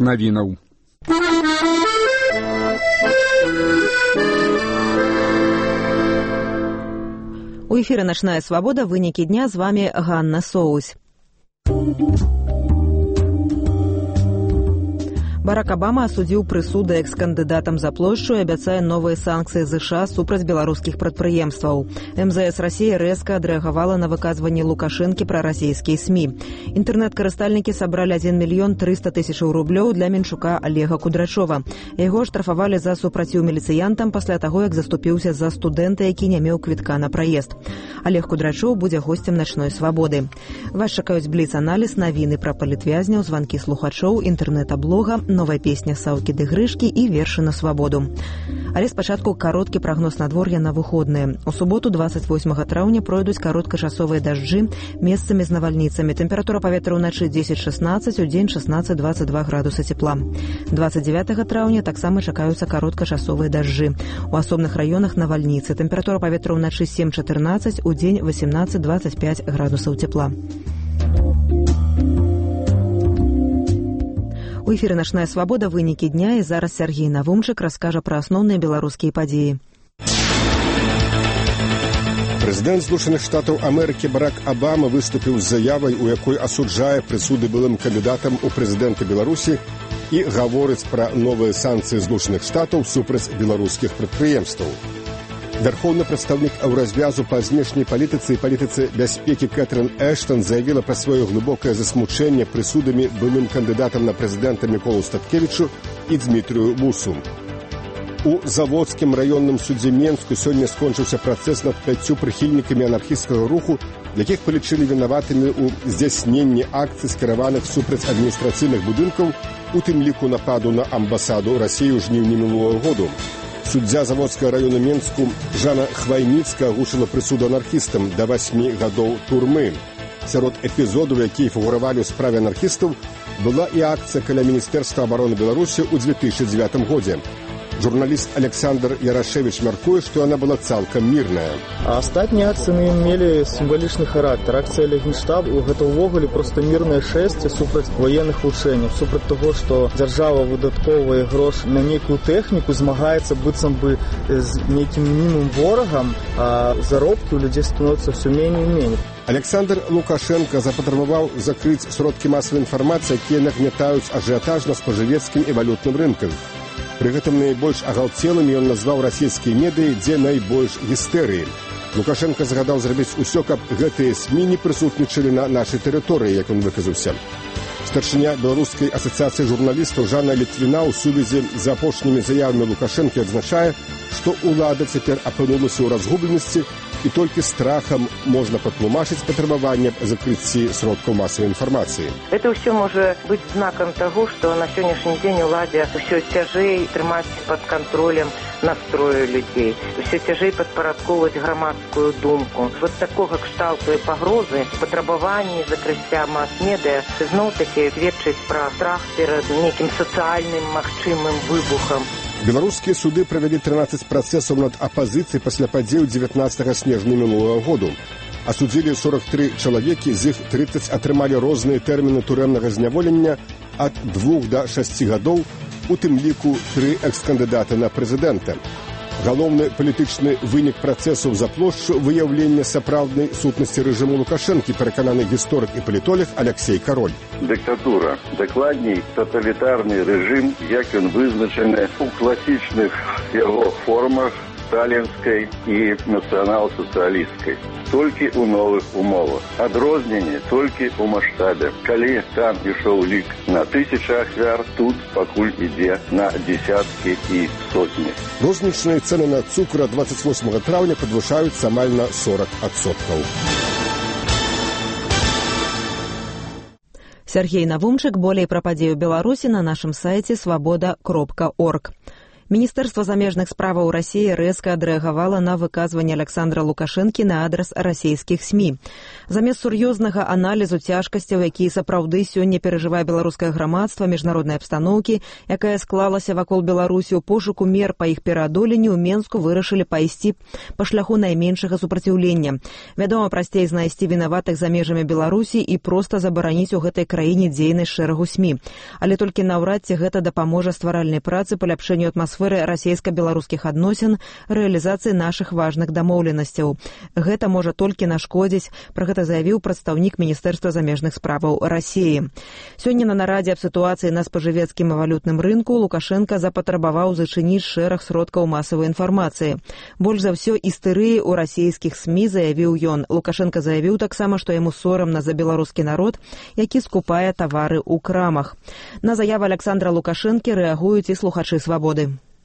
навінаў. У эфіры «Начная свабода», вынікі дня, з вами Ганна Соусь. Барак Абама асудзіў прысуды экс-кандыдатам за плошчу і абяцае новыя санкцыі ЗША супраць беларускіх прадпрыемстваў. МЗС Расіі рэзка адрэагавала на выказванні Лукашэнкі пра расійскія СМІ. Інтэрнэт-карыстальнікі сабралі 1 мільён 300 тысячаў рублёў для Менчука Олега Кудрачова. Яго штрафавалі за супраціў міліцыянтам пасля таго, як заступіўся за студэнта, які не меў квітка на праезд. Олег Кудрачоў будзе госцем «Начной свабоды». Вас чакаюць бліц-аналіз, навіны пра палітвязняў, званкі слухачоў, інтэрнэта-блога, новая песня Саўкі ды Грышкі і вершы на свабоду. Але спачатку кароткі прагноз надвор'я на выходныя. У суботу, 28 траўня, пройдуць кароткачасовыя дажджы, месцамі з навальніцамі. Тэмпература паветра ўначы 10-16, удзень 16-22 градусы цепла. 29 траўня таксама чакаюцца кароткачасовыя дажджы. У асобных раёнах навальніцы. Тэмпература паветра ўначы 7-14, удзень 18-25 градусаў цепла. У эфіры «Начная свабода», вынікі дня, і зараз Сергей Навумчык раскажа пра асноўныя беларускія падзеі. Прэзідэнт Злучаных Штатаў Амерыкі Барак Абама выступіў з заявай, у якой асуджае прысуды былым кандыдатам у прэзідэнты Беларусі і гаворыць пра новыя санкцыі Злучаных Штатаў супраць беларускіх прадпрыемстваў. Вярхоўны прадстаўнік Еўразвязу па знешняй палітыцы і палітыцы бяспекі Кэтрын Эштон заявіла пра сваё глыбокае засмучэнне прысудамі былым кандыдатам на прэзідэнта Міколу Статкевічу і Дмітрыю Мусу. У Заводскім раённым судзе Менску сёння скончыўся працэс над 5 прыхільнікамі анархісцкага руху, якіх палічылі вінаватымі ў здзяйсненні акцый, скіраваных супраць адміністрацыйных будынкаў, у тым ліку нападу на амбасаду Расіі ў жніўні мінулого году. Суддзя Заводскага раёна Менску Жанна Хвайніцка агучыла прысуду анархістам да 8 гадоў турмы. Сярод эпізодаў, якія фігуравалі ў справе анархістаў, была і акцыя каля Міністэрства абароны Беларусі ў 2009 годзе. Журналіст Александр Ярашевич мяркуе, што яна была цалкам мірная. А астатнія акцыі мелі сімвалічны характар. Акцыя Легенштабу гэта ўвогуле проста мірнае шэсце супраць военных вучэнняў, супраць таго, што дзяржава выдаткоўвае грошы на нейкую тэхніку, змагаецца быццам бы з нейкім мімым ворагам, а заробкі ў людзей становяцца ўсё меней і меней. Александр Лукашенко запатрабаваў закрыць сродкі масавай інфармацыі, якія нагнятаюць ажыятаж на спажывецкім і валютным рынках. Пры гэтым найбольш агалцелымі ён назваў расійскія медыі, дзе найбольш гістэрыі. Лукашенко загадаў зрабіць усё, каб гэтыя СМІ не прысутнічалі на нашай тэрыторыі, як ён выказаўся. Старшыня Беларускай асацыяцыі журналістаў Жанна Літвіна ў сувязі з апошнімі заявамі Лукашэнкі адзначае, што ўлада цяпер апынулася ў разгубленасці і толькі страхам можна патлумачыць патрабаванне аб закрыцці сродкаў масавай інфармацыі. Это ўсё можа быць знакам таго, што на сённяшні дзень уладзе ўсё цяжэй трымаць пад кантролем настрою людзей, ўсё цяжэй падпарадкоўваць грамадскую думку. Вот такога кшталту і пагрозы, патрабаванні закрыцця мас-медыа зноў-такі сведчыць пра страх перад нейкім сацыяльным магчымым выбухам. Беларускія суды правялі 13 працэсаў над апазіцыяй пасля падзеяў 19 снежня мінулого году. Асудзілі 43 чалавекі, з іх 30 атрымалі розныя тэрміны турэмнага зняволення ад 2 да 6 гадоў, у тым ліку 3 экс-кандыдаты на прэзідэнта. Галоўны палітычны вынік працэсаў за плошчу – выяўленне сапраўднай сутнасці рэжыму Лукашэнкі, перакананы гісторык і палітолог Алексей Кароль. Дыктатура, дакладней таталітарны рэжым, як ён вызначаны у класічных яго формах сталінскай і нацыянал-сацыялісцкай. Толькі ў новых умовах. Адрозненне толькі ў маштабе. Калі там ішоў лік на 1000 ахвяр, тут пакуль ідзе на дзесяткі і сотні. Рознічныя цэны на цукра 28 траўня падвышаюцца амаль на 40%. Сергей Навумчык. Болей пра падзею Беларусі на нашым сайце свабода.орг. Міністэрства замежных справаў Расіі рэзка адрэагавала на выказванне Александра Лукашэнкі на адрас расійскіх СМІ. Замест сур'ёзнага аналізу цяжкасцяў, якія сапраўды сёння перажывае беларускае грамадства, міжнароднай абстаноўкі, якая склалася вакол Беларусі ў пошуку мер па іх пераадоленню, ў Менску вырашылі пайсці па шляху найменшага супраціўлення. Вядома, прасцей знайсці вінаватых за межамі Беларусі і проста забараніць у гэтай краіне дзейнасць шэрагу СМІ. Але толькі наўрад ці гэта дапаможа стваральнай працы, паляпшэнню атмасферы расійска-беларускіх адносін, рэалізацыі нашых важных дамоўленасцяў. Гэта можа толькі нашкодзіць, пра гэта заявіў прадстаўнік Міністэрства замежных справаў Расіі. Сёння на нарадзе аб сітуацыі на спажывецкім і валютным рынку Лукашенка запатрабаваў зачыніць шэраг сродкаў масавай інфармацыі. Больш за ўсё істэрыі ў расійскіх СМІ, заявіў ён. Лукашенка заявіў таксама, што яму сорамна за беларускі народ, які скупае тавары ў крамах. На заяву Александра Лукашэнкі рэагуюць і слухачы «Свабоды».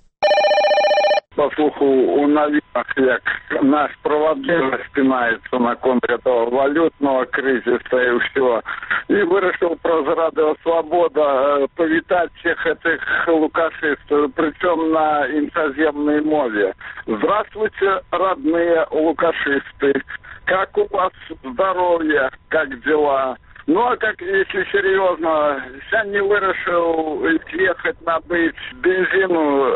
Послухав у новинах, як наш проводник распинается на контре этого валютного кризиса и все. И вырашил про Радио Свобода повитать всех этих лукашистов, причем на иноземной мове. Здравствуйте, родные лукашисты. Как у вас здоровье, как дела? Ну, а как, если серьезно, я не вырашил ехать набыть бензину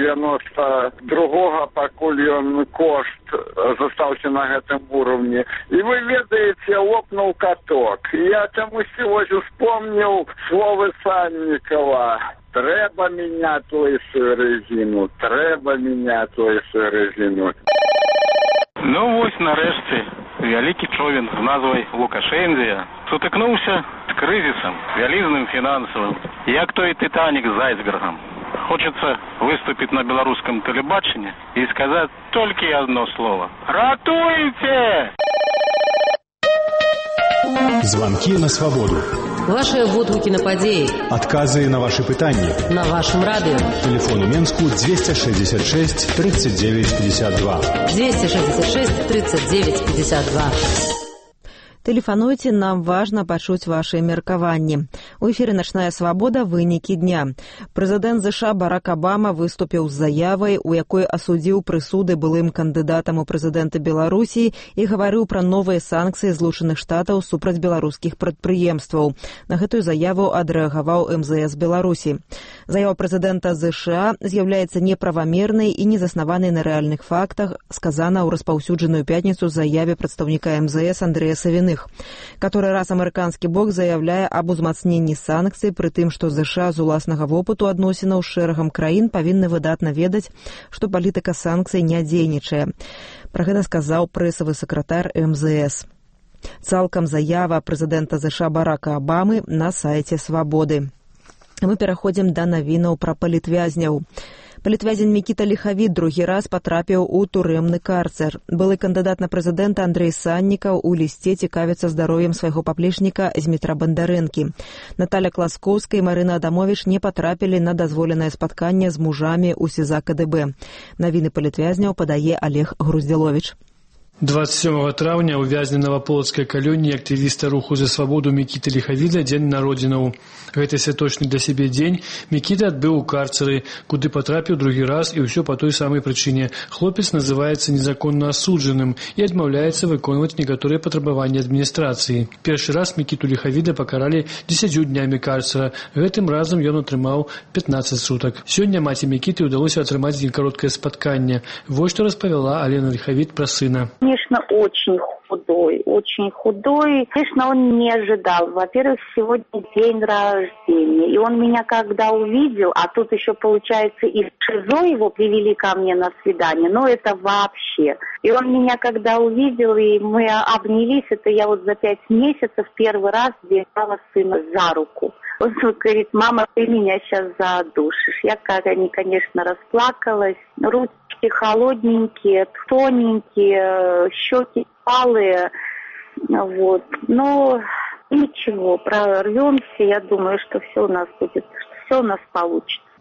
92-го, покуль он кошт застался на этом уровне. И вы ведаете, лопнул каток. Я тому сегодня вспомнил слово Санникова. Треба менять лысую резину, треба менять лысую резину. Ну, ось нарешті вялікі човен з назвай Лукашензія сутыкнуўся з крызісам вялізным фінансавым, як той Титанік з айсбергам. Хочется выступить на белорусском телебачении и сказать только одно слово. Ратуйте! Звонки на свободу. Ваши водгукі на падзеі. Адказы на ваши пытанні. На вашем радио. Телефон у Менску 266 39 52. 266 39 52. Тэлефануйце, нам важна пачуць вашыя меркаванні. У эфіры «Начная свабода», вынікі дня. Прэзідэнт ЗША Барак Абама выступіў з заявай, у якой асудзіў прысуды былым кандыдатам у прэзідэнты Беларусі і гаварыў пра новыя санкцыі Злучаных Штатаў супраць беларускіх прадпрыемстваў. На гэтую заяву адрэагаваў МЗС Беларусі. Заява прэзідэнта ЗША з'яўляецца неправамернай і незаснаванай на рэальных фактах, сказана ў распаўсюджаную пятніцу заяве прадстаўніка МЗС Андрэя Савіных. Который раз амерыканскі бок заяўляе аб узмацненні санкцый, пры тым, што ЗША з уласнага вопыту адносінаў з шэрагам краін павінны выдатна ведаць, што палітыка санкцый не дзейнічае. Пра гэта сказаў прэсавы сакратар МЗС. Цалкам заява прэзідэнта ЗША Барака Абамы на сайце «Свабоды». Мы пераходзім да навінаў пра палітвязняў. Палітвязень Мікіта Ліхавіт другі раз патрапіў у турэмны карцер. Былы кандыдат на прэзідэнта Андрэй Саннікаў у лісце цікавіцца здароўем свайго паплечніка Змітра Бандарэнкі. Наталя Класкоўская і Марына Адамовіч не патрапілі на дазволенае спатканне з мужамі ў СІЗА КДБ. Навіны палітвязняў падае Олег Груздзіловіч. 27 траўня увязненага полацкай калоніі актывіста руху за свабоду Мікіты Ліхавіда дзень народзінаў. Гэты святочны для сябе дзень Мікіта адбыў у карцеры, куды патрапіў другі раз і ўсё па той самай прычыне. Хлопец называецца незаконна асуджаным і адмаўляецца выконваць некаторыя патрабаванні адміністрацыі. Першы раз Мікіту Ліхавіда пакаралі 10 днямі карцера. Гэтым разам ён атрымаў 15 сутак. Сёння маці Мікіты ўдалося атрымаць кароткае спатканне. Вось што распавяла Алена Ліхавіт пра сына. Конечно, очень худой. Конечно, он не ожидал. Во-первых, сегодня день рождения. И он меня когда увидел, а тут еще, получается, из ШИЗО его привели ко мне на свидание. Но это вообще. И он меня когда увидел, и мы обнялись, это я вот за 5 месяцев первый раз держала сына за руку. Он говорит: мама, ты меня сейчас задушишь. Я, конечно, расплакалась. Ручки холодненькие, тоненькие, щеки палые. Вот. Но ничего, прорвемся. Я думаю, что все у нас будет, все у нас получится.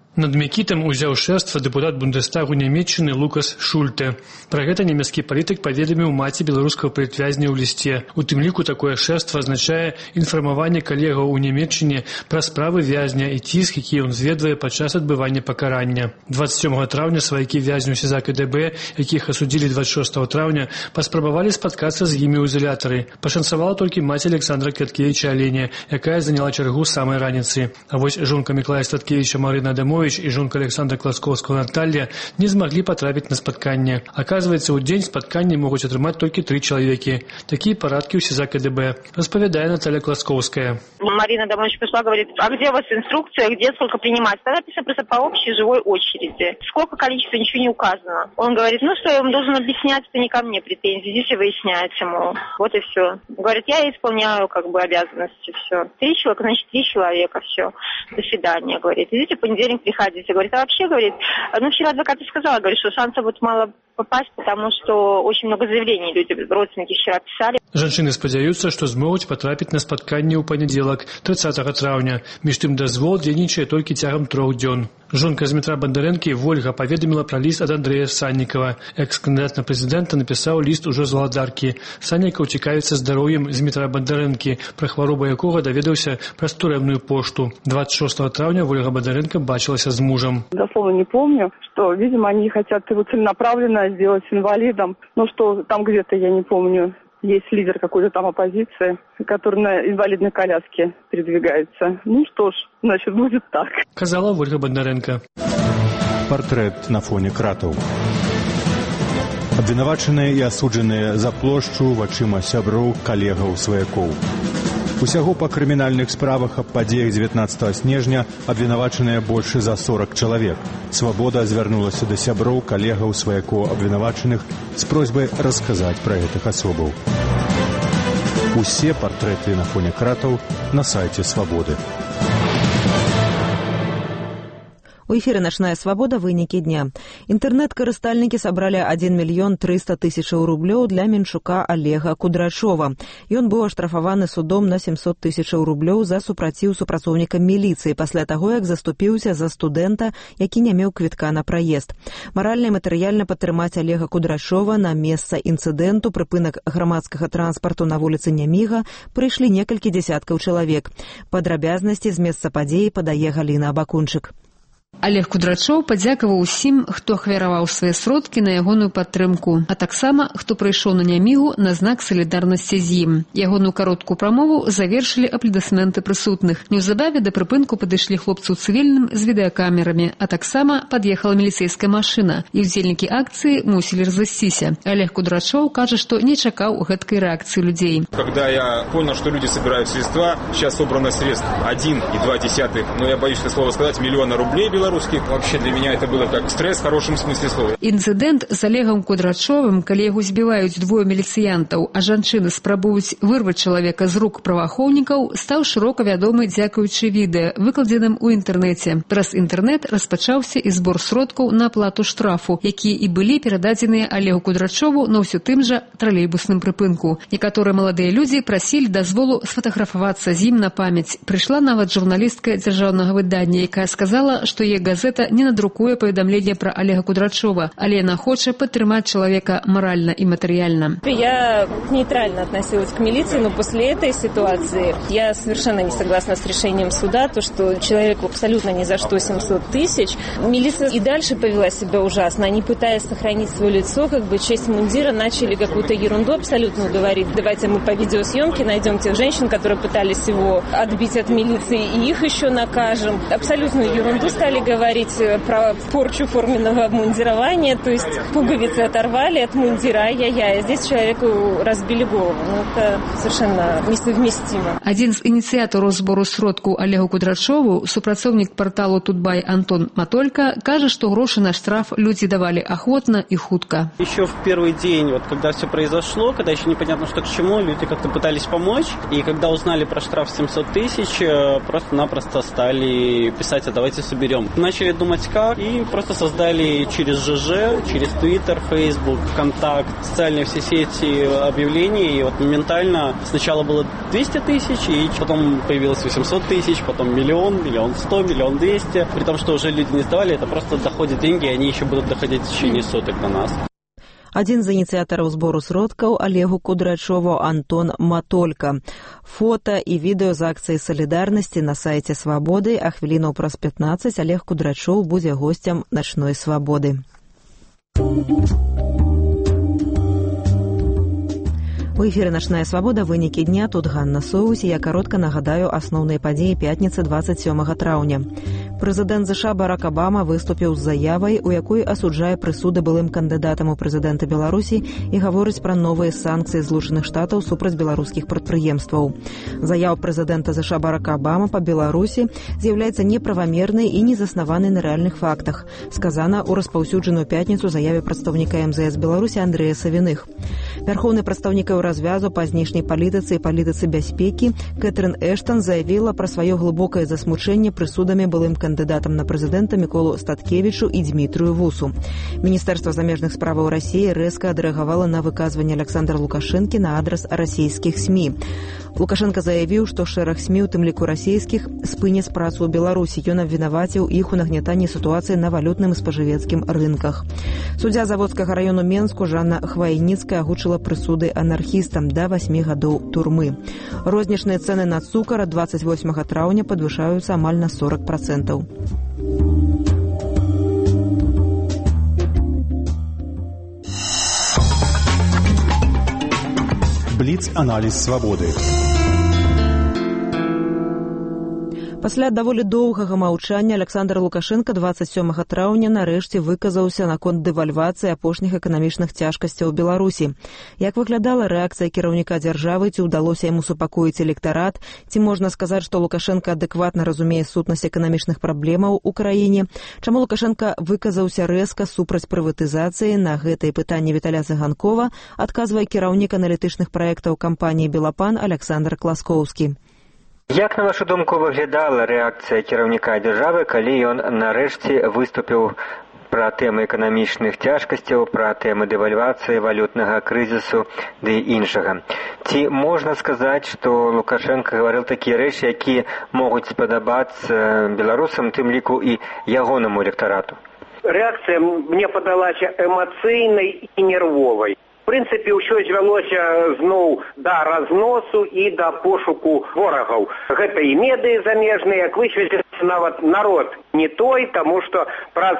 Над Мікітам узяў шэфства дэпутат Бундестагу Нямецчыны Лукас Шульте. Пра гэта нямецкі палітык паведаміў маці беларускага палітвязня ў лісце. У тым ліку такое шэфства азначае інфармаванне калегаў у Нямецчыне пра справы вязня і ціск, які ён зведвае падчас адбывання пакарання. 27 траўня сваякі вязню СІЗА КДБ, якіх асудзілі 26 траўня, паспрабавалі спаткацца з імі ў изолятары. Пашанцавала толькі маці Александра Каткевіча Аленя, якая заняла чаргу з самай раніцы. А вось жонка Міклая Статкевіча Марына Адамович і жонка Александра Класкоўскага Наталья не змаглі патрапіць на спатканне. Аказваецца, у дзень спатканне могуць атрымаць толькі 3 чалавекі. Такія парадкі ў СІЗА КДБ. Распавядае Наталья Класкоўская. Марина Адамович пришла, говорит, а где у вас инструкция, где сколько принимать? Тогда написано просто по общей живой очереди. Сколько количества, ничего не указано. Он говорит, ну что, я вам должен объяснять, это не ко мне претензии, здесь и выясняется, мол. Вот и все. Говорит, я исполняю как бы обязанности, все. 3 человека, значит 3 человека, все. До свидания, говорит. Идите в понедельник, приходите. Говорит, а вообще, говорит, ну вчера адвокат сказала, говорит, что шансов вот мало попасть, потому что очень много заявлений люди, родственники вчера писали. Жанчыны спадзяюцца, што змогуць патрапіць на спатканне ў панядзелак, 30 траўня. Між тым дазвол дзейнічае толькі цягам 3 дзён. Жонка з Дмітра Бандарэнкі Вольга паведаміла пра ліст ад Андрэя Саннікава. Экс-кандыдат на прэзідэнта напісаў ліст ужо з Валадаркі. Саннікаў цікавіцца здароўем Дмітра Бандарэнкі, пра хваробу якога даведаўся праз турэмную пошту. 26 траўня Вольга Бандарэнка бачылася з мужам. Дословно не помню, что, видимо, они хотят его целенаправленно сделать инвалидом. Ну что, там где-то, я не помню, есть лидер какой-то там оппозиции, который на инвалидной коляске передвигается. Ну что ж, значит, будет так. Казала Вольга Бандарэнка. Партрэт на фоне кратаў. Абвінавачаныя і асуджаныя за плошчу вачыма сяброў, калегаў, сваякоў. Усяго па крымінальных справах аб падзеях 19 снежня абвінавачаныя больш за 40 чалавек. Свабода звярнулася да сяброў, калегаў, сваякоў абвінавачаных з просьбай расказаць пра гэтых асобаў. Усе партрэты на фоне кратаў на сайце Свабоды. У эфире «Ночная свобода» вынікі дня. Інтэрнэт-карыстальнікі сабралі 1 300 000 рублёў для менчука Олега Кудрачова. Ён быў аштрафаваны судом на 700 000 рублёў за супраціў супрацоўнікам міліцыі пасля таго, як заступіўся за студэнта, які не меў квітка на праезд. Маральна і матэрыяльна падтрымаць Олега Кудрачова на месца інцыдэнту, прыпынак грамадскага транспарту на вуліцы Няміга, прыйшлі некалькі дзясяткаў чалавек. Падрабязнасці з месца падзеі падае Галіна Абакунчык. Олег Кудрачоў падзякаваў усім, хто ахвяраваў свае сродкі на ягоную падтрымку, а таксама, хто прыйшоў на Нямігу на знак салідарнасці з ім. Ягоную кароткую прамову завершылі апладысменты прысутных. Неўзабаве да прыпынку падышлі хлопцы ў цывільным з відэакамерамі, а таксама пад'ехала міліцэйская машына, і ўдзельнікі акцыі мусілі разысціся. Олег Кудрачоў кажа, што не чакаў гэткай рэакцыі людзей. Когда я понял, что люди собирают средства, сейчас собрано средств 1,2, но я боюсь это слово сказать, миллиона рублей белорусских. Вообще для меня это было как стресс в хорошем смысле слова. Інцыдэнт з Олегом Кудрачовым, калі яго збіваюць двое міліцыянтаў, а жанчыны спрабуюць вырваць чалавека з рук праваахоўнікаў, стаў шырока вядомы дзякуючы відэа, выкладзеным у інтэрнэце. Праз інтэрнэт распачаўся і збор сродкаў на аплату штрафу, якія і былі перададзеныя Олегу Кудрачову на ўсё тым жа тралейбусным прыпынку. Некаторыя маладыя людзі прасілі дазволу сфатаграфавацца з ім на памяць. Прыйшла нават журналістка дзяржаўнага выдання, якая сказала, што газета не надрукуе паведамленне пра Олега Кудрачова, але яна хоча падтрымаць чалавека морально и материально. Я нейтрально относилась к милиции, но после этой ситуации я совершенно не согласна с решением суда, то, что человеку абсолютно ни за что 700 тысяч. Милиция и дальше повела себя ужасно. Они, пытаясь сохранить свое лицо, как бы честь мундира, начали какую-то ерунду абсолютно говорить. Давайте мы по видеосъемке найдем тех женщин, которые пытались его отбить от милиции, и их еще накажем. Абсолютную ерунду стали говорить про порчу форменного обмундирования, то есть пуговицы оторвали от мундира, ай-яй-яй, здесь человеку разбили голову. Ну, это совершенно несовместимо. Один з ініцыятараў збору сродку Олегу Кудрачову, супрацоўнік порталу Тутбай Антон Матолька, кажа, что гроши на штраф люди давали охотно и хутко. Еще в первый день, вот когда все произошло, когда еще непонятно, что к чему, люди как-то пытались помочь, и когда узнали про штраф 700 тысяч, просто-напросто стали писать, а давайте соберем. Начали думать как, и просто создали через ЖЖ, через Twitter, Facebook, ВКонтакт, социальные все сети объявлений. И вот моментально сначала было 200 тысяч, и потом появилось 800 тысяч, потом миллион, 100 000, 1 200 000. При том, что уже люди не сдавали, это просто доходят деньги, и они еще будут доходить в течение суток до нас. Адзін з ініцыятараў збору сродкаў Олегу Кудрачову Антон Матолька. Фота і відэо з акцыі салідарнасці на сайце Свабоды, а хвілінаў праз 15 Олег Кудрачоў будзе госцем начной Свабоды. У эфире «Ночная свобода», вынікі дня, тут Ганна Соус, я коротко нагадаю асноўныя падзеі пятніцы 27 траўня. Прэзідэнт ЗША Барак Абама выступіў з заявай, у якой асуджае прысуды былым кандыдатам у прэзідэнта Беларусі і гаворыць пра новыя санкцыі Злучаных Штатаў супраць беларускіх прадпрыемстваў. Заява прэзідэнта ЗША Барака Абама па Беларусі з'яўляецца неправамернай і незаснаванай на рэальных фактах, сказана ў распаўсюджаную пятніцу заяве прадстаўніка МЗС Беларусі Андрэя Савіных. Вярхоўны прадстаўнік развязу па знешняй палітыцы і палітыцы бяспекі Кэтрын Эштон заявіла пра сваё глыбокае засмучэнне прысудамі былым кандыдатам на прэзідэнта Міколу Статкевічу і Дмітрыю Вусу. Міністэрства замежных справаў Расіі рэзка адрэагавала на выказванне Александра Лукашэнкі на адрас расійскіх СМІ. Лукашенко заявіў, што шэраг СМІ, у тым ліку расійскіх, спыняць працу ў Беларусі. Ён абвінаваціў іх у нагнятанні сітуацыі на валютным і спажывецкім рынках. Суддзя Заводскага раёну Менску Жанна Хвайніцкая агучыла прысуды анархістам да 8 гадоў турмы. Рознічныя цэны на цукар ад 28 траўня падвышаюцца амаль на 40%. Бліц-аналіз свабоды. Пасля даволі доўгага маўчання Александр Лукашенко 27 траўня нарэшце выказаўся наконт дэвальвацыі апошніх эканамічных цяжкасцяў у Беларусі. Як выглядала рэакцыя кіраўніка дзяржавы, ці ўдалося яму супакоіць электарат, ці можна сказаць, што Лукашенко адэкватна разумее сутнасць эканамічных праблемаў у краіне, чаму Лукашенко выказаўся рэзка супраць прыватызацыі, на гэтае пытанне Віталя Цыганкова адказвае кіраўнік аналітычных праектаў кампаніі «Белапан» Александр Класкоўскі. Як, на вашу думку, выглядала рэакцыя кіраўніка дзяржавы, калі ён нарэшце выступіў пра тэмы эканамічных цяжкасцяў, пра тэмы дэвальвацыі, валютнага крызісу ды іншага? Ці можна сказаць, што Лукашенко гаварыў такія рэчы, якія могуць спадабацца беларусам, тым ліку і ягонаму электарату? Рэакцыя мне падалася эмацыйнай і нервовай. В прынцыпе, ўсё звялося зноў да разносу і да пошуку ворагаў. Гэта і медыі замежныя, як высветліцца, нават народ не той, таму што праз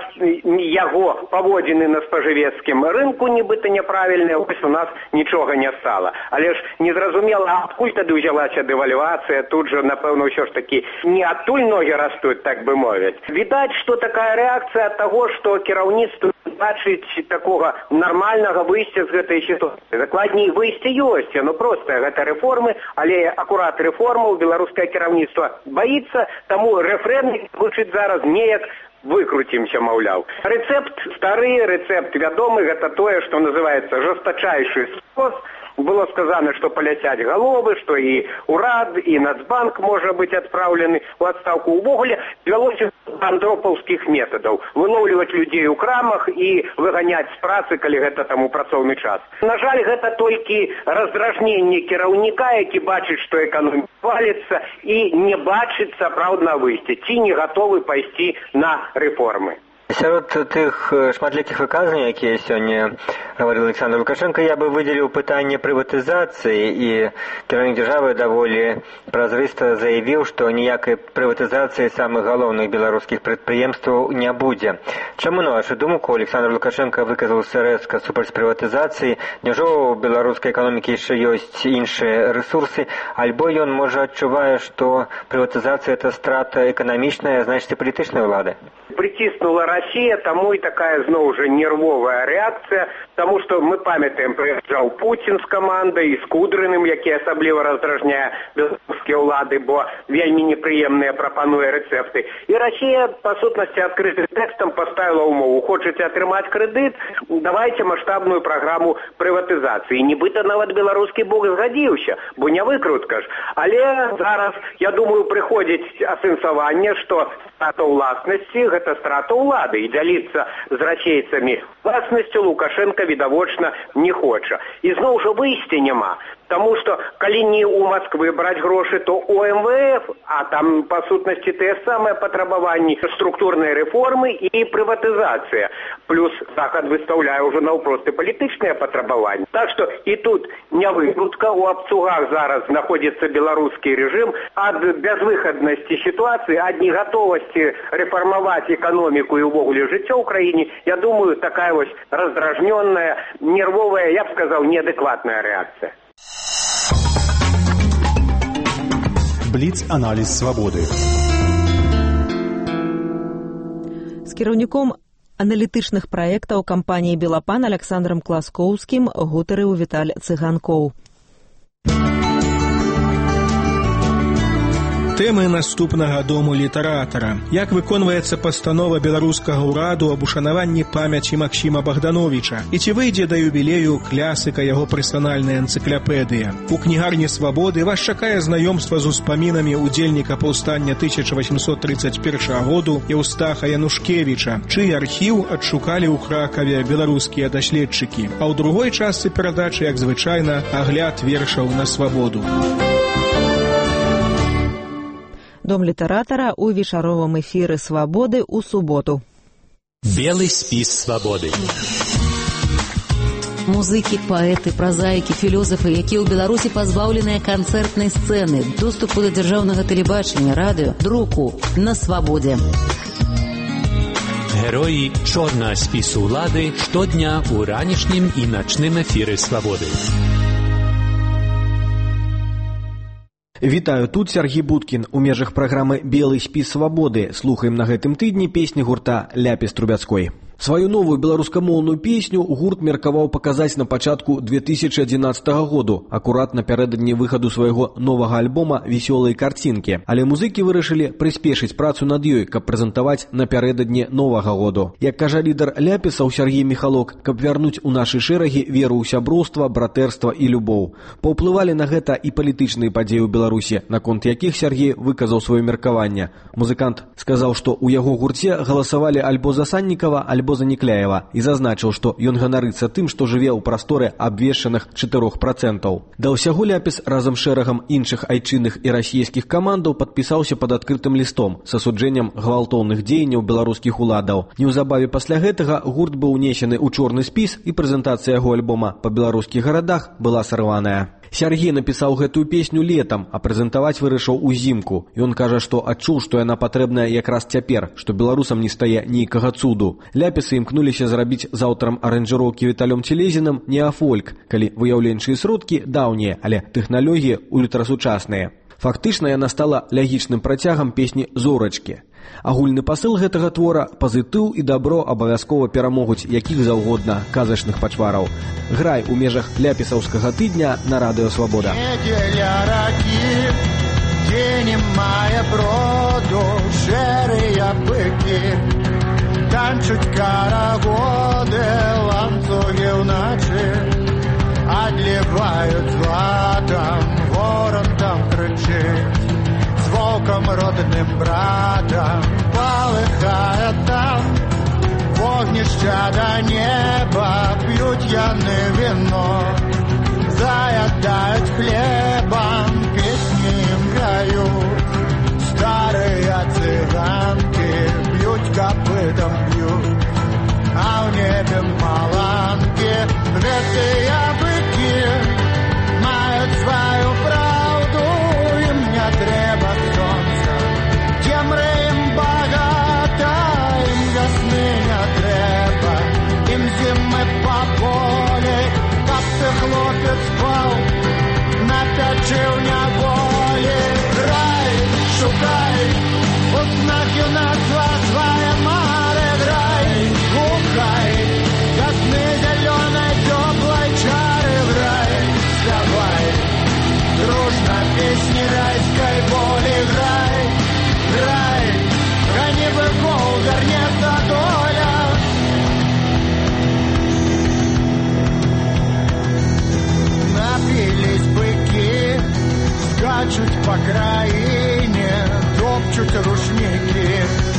яго паводзіны на спажывецкім рынку нібыта няправільныя, вось у нас нічога не стала. Але ж незразумела, адкуль тады ўзялася дэвальвацыя, тут жа, напэўна, ўсё ж такі не адтуль ногі растуць, так бы мовіць. Відаць, што такая рэакцыя ад таго, што кіраўніцтва бачыць такога нармальнага выйсця з гэтай сітуацыі. Дакладней, выйсце ёсць, яно простае, гэта рэформы, але акурат рэформаў беларускае кіраўніцтва баіцца, таму рэфрэн гучыць зараз неяк выкруцімся, маўляў. Рэцэпт стары, рэцэпт вядомы, гэта тое, што называецца жесточайшы скос. Было сказано, что полетят головы, что и УРАД, и Нацбанк может быть отправлены в отставку. Увогуле вялося андропаўскіх методаў. Выловліваць людзей у крамах і выганяць з працы, калі гэта таму працоўны час. На жаль, гэта толькі раздражненне кіраўніка, які бачыць, што эканоміка валіцца і не бачыць сапраўднага выйсця, ці не гатовы пайсці на рэформы. Сярод тых шматлікіх выказванняў, якія сёння гаварыў Александр Лукашенко, я бы выдзеліў пытанне прыватызацыі, і кіраўнік дзяржавы даволі празрыста заявіў, што ніякай прыватызацыі самых галоўных беларускіх прадпрыемстваў не будзе. Чаму, на вашу думку, Александр Лукашенко выказаўся рэзка супраць прыватызацыі? Няўжо ў беларускай эканомікі яшчэ ёсць іншыя рэсурсы, альбо ён, можа, адчувае, што прыватызацыя – это страта эканамічная, а значыць, і палітычнай улады? Притиснула Россия, тому и такая, знову же, нервовая реакция, тому что мы памятаем, приезжал Путин с командой, и с Кудрыным, які асабліва раздражняе беларускія ўлады, бо вельмі непрыемныя прапануе рэцэпты. І Россия, по сутнасці, адкрытым тэкстам поставила умову: хочаце атрымаць крэдыт, давайте масштабную праграму прыватызацыі. Нібыта нават беларускі бок згадзіўся, бо не выкрутка ж. Але зараз, я думаю, прыходзіць асэнсаванне, што страта ўласнасці – гэта страта ўлады. І дзяліцца з расейцамі власнасцю Лукашенко відавочна не хоча. І зноў жа выйсця няма. Таму што калі не ў Масквы браць грошы, то у МВФ, а там па сутнасці тыя самыя патрабаванні структурнай рэформы і прыватызацыя. Плюс Захад выстаўляе ўжо наўпрост і палітычныя патрабаванні. Так што і тут не выкрутка, у абцугах зараз знаходзіцца беларускі рэжым ад бязвыхаднасці сітуацыі, ад негатовасці рэфармаваць эканоміку і ўвогуле жыццё ў краіне. Я думаю, такая вось раздражнённая, нервовая, я б сказаў, неадэкватная рэакцыя. Бліц-аналіз свабоды. З кіраўніком аналітычных праектаў кампаніі «Белапан» Александром Класкоўскім гутарыў Віталь Цыганкоў. Тэмы наступнага дому літаратара. Як выконваецца пастанова беларускага ўраду аб ушанаванні памяці Максіма Богдановича? І ці выйдзе да юбілею класіка яго персанальная энцыклапедыя? У кнігарні «Свабоды» вас чакае знаёмства з успамінамі удзельніка паўстання 1831 году Еўстаха Янушкевіча, чый архіў адшукалі ў Кракаве беларускія даследчыкі. А ў другой частцы перадачы, як звычайна, агляд вершаў на свабоду. Дом літаратара ў вечаровым эфіры «Свабоды» ў суботу. Белый спіс свабоды. Музыкі, паэты, празаікі, філёзафы, якія ў Беларусі пазбаўленыя канцэртнай сцэны, доступу да дзяржаўнага тэлебачання, радыё, друку на свабодзе. Героі чорнага спісу ўлады штодня ў ранішнім і начным эфіры свабоды. Вітаю, тут Сергій Будкін. У межах праграмы «Белый спіс свабоды» слухаем на гэтым тыдні песні гурта «Ляпіс Трубяцкой». Сваю новую беларускамоўную песню гурт меркаваў паказаць на пачатку 2011 году, акурат напярэдадні выхаду свайго новага альбома «Весёлыя карцінкі». Але музыкі вырашылі прыспешыць працу над ёй, каб прэзентаваць напярэдадні новага году. Як кажа лідар «Ляпісаў» Сергій Міхалок, каб вярнуць у нашы шэрагі веру ў сяброўства, братэрства і любоў. Паўплывалі на гэта і палітычныя падзеі ў Беларусі, наконт якіх Сергій выказаў сваё меркаванне. Музыкант сказаў, што ў яго гурце галасавалі альбо за Саннікава, альбо за Некляева, і зазначыў, што ён ганарыцца тым, што жыве ў прасторы абвешчаных 4%. Да ўсяго Ляпіс разам з шэрагам іншых айчынных і расійскіх камандаў падпісаўся пад адкрытым лістом з асуджэннем гвалтоўных дзеянняў беларускіх уладаў. Неўзабаве пасля гэтага гурт быў унесены ў чорны спіс, і прэзентацыя яго альбома па беларускіх гарадах была сарваная. Сергій напісаў гэтую песню летам, а прэзентаваць вырашыў узімку. Ён кажа, што адчуў, што яна патрэбная якраз цяпер, што беларусам не стае нейкага цуду. Ляпісы імкнуліся зрабіць з аўтарам аранжыроўкі Віталём Целезінам неафольк, калі выяўленчыя сродкі даўнія, але тэхналогіі ультрасучасныя. Фактычна яна стала лягічным працягам песні «Зорачкі». Агульны пасыл гэтага твора – пазітыў і дабро абавязкова перамогуць якіх заўгодна казачных пачвараў. Грай у межах ляпісаўскага тыдня на радыё «Свабода». Недзеля ракі, дзе немае броду, шэрыя быкі, танчуць карагоды, ланцугі ўначы, адліваюць златам, ворон там крычыць. Волком родным братом полыхая там вогнища до неба, пьют яны вино, заедают хлебом, песни им поют. Старые цыганки бьют копытом бьют, а в небе маланки ветые быки мают свою правду, им не треба сонца, цемры им багата, им весны не треба, им зимы по поле, каб ты хлопец спал на печи в неволе. Грай, шукай, узнак юнацтва своя маре, грай, слухай, весны зеленой теплой чары, грай, вставай, дружно песни райской боли, грай, грай, гони быков, вернется доля. Напились быки, скачут по краине, топчут рушники.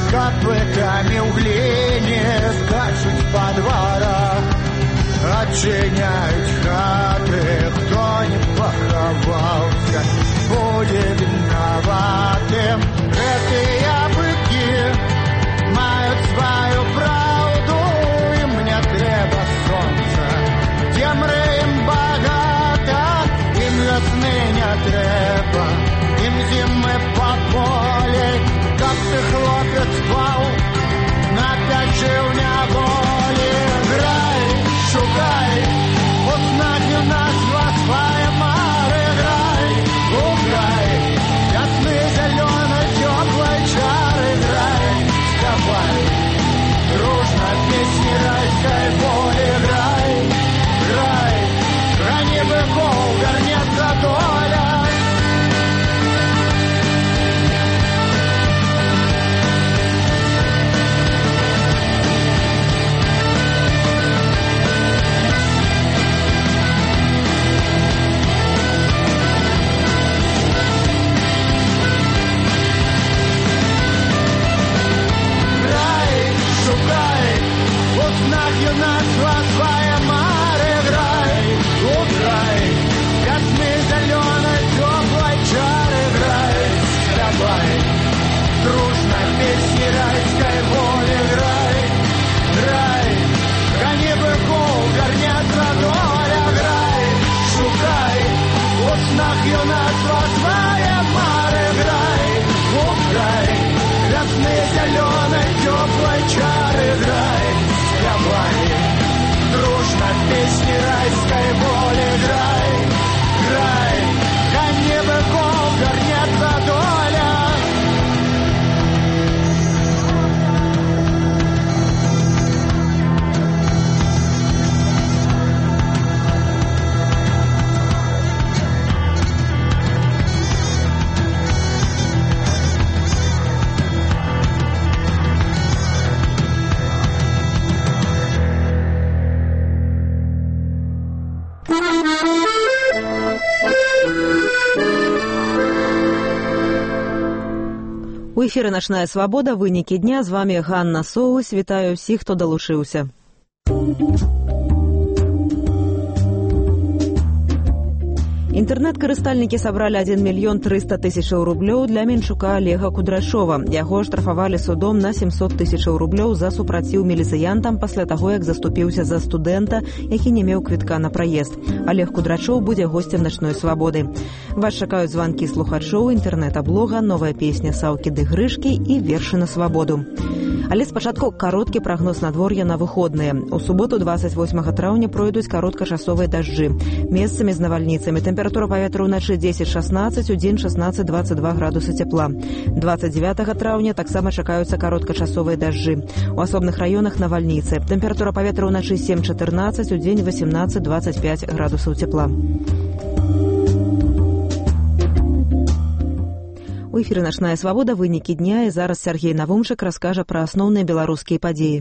копытами в глине скачут по дворах, отчиняют хаты, кто не поховался, будет виноватым. Эти быки мают свою правду, им не треба солнца, темры им богато, им весны не треба, им зимы по поле, как ты, хлопец, спал, на пяче в неволе. Грай, шукай, узнать у нас своя мары, грай, уграй, ясный зеленый теплый чары, грай, вставай, дружно песни райской воли, грай, грай, храни быков, горнется доля. Юношество своя мары, грай, уграй, ясный зеленый теплой чары, грай, вставай, дружно песни райской воли, грай, грай, гони быков, горнется доля, грай, шукай, в снах юношества своя мары, грай, уграй, ясный зеленый теплой чары, грай, дружно песни райской воли, грай, грай, гони быков, горнется доля. У эфіры «Начная свабода», вынікі дня. З вами Ганна Соус. Вітаю ўсіх, хто далучыўся. Інтэрнэт-карыстальнікі сабралі 1 мільён 300 тысячаў рублёў для Менчука Олега Кудрашова. Яго штрафавалі судом на 700 тысячаў рублёў за супраціў міліцыянтам пасля таго, як заступіўся за студэнта, які не меў квітка на праезд. Олег Кудрашоў будзе госцем «Начной свабоды». Вас чакаюць званкі слухачоў, інтэрнэта-блога, новая песня Саўкі ды Грышкі і вершы на свабоду. Але спачатку кароткі прагноз надвор'я на выходныя. У суботу 28 траўня пройдуць кароткачасовыя дажджы. Месцамі з навальніцамі. Тэмпература паветра ўначы 10-16, удзень 16-22 градусы цяпла. 29 траўня таксама чакаюцца кароткачасовыя дажджы. У асобных раёнах навальніцы. Тэмпература паветра ўначы 7-14, удзень 18-25 градусаў цяпла. У эфіры «Начная свабода», вынікі дня, і зараз Сергей Навумчык раскажа пра асноўныя беларускія падзеі.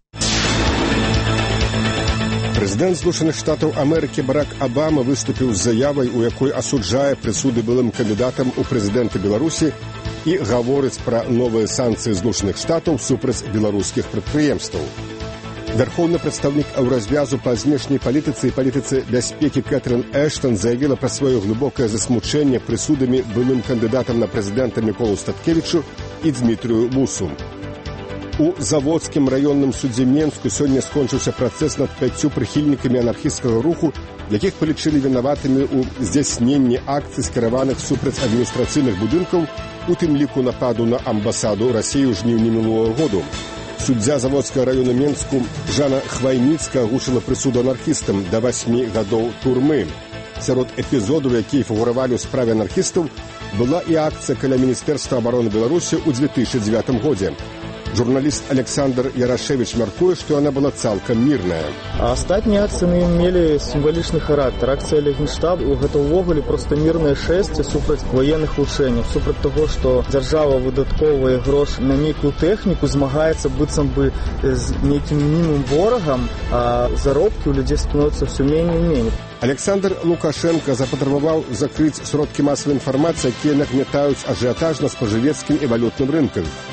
Прэзідэнт Злучаных Штатаў Амерыкі Барак Абама выступіў з заявай, у якой асуджае прысуды былым кандыдатам у прэзідэнты Беларусі і гаворыць пра новыя санкцыі Злучаных Штатаў супраць беларускіх прадпрыемстваў. Верховный представник Еўразвязу па знешняй палітыцы і палітыцы бяспекі Кэтрин Эштон заявила пра сваё глыбокае засмучэнне прысудамі былым кандыдатам на прэзідэнта Міколу Статкевічу і Дмітрыю Мусу. У Заводскім раённым судзе Менску сёння скончыўся працэс над 5 прыхільнікамі анархісцкага руху, якіх палічылі вінаватымі ў здзяйсненні акцый, скіраваных супраць адміністрацыйных будынкаў, у тым ліку нападу на амбасаду Расіі ў жніўні мінулого году. Суддзя Заводскага раёна Менску Жанна Хвайніцкая агучыла прысуду анархістам да 8 гадоў турмы. Сярод эпізодаў, якія фігуравалі ў справе анархістаў, была і акцыя каля Міністэрства абароны Беларусі ў 2009 годзе. Журналіст Александр Ярашевич мяркуе, што яна была цалкам мірная. А астатнія акцыі мелі сімвалічны характар. Акцыя Генштабу гэта ўвогуле проста мірнае шэсце супраць ваенных вучэнняў, супраць таго, што дзяржава выдаткоўвае грошы на нейкую тэхніку, змагаецца быццам бы з нейкім мімым ворагам, а заробкі ў людзей становяцца ўсё меней і меней. Александр Лукашенко запатрабаваў закрыць сродкі масавай інфармацыі, якія нагнятаюць ажыятаж на спажывецкім і валютным рынках.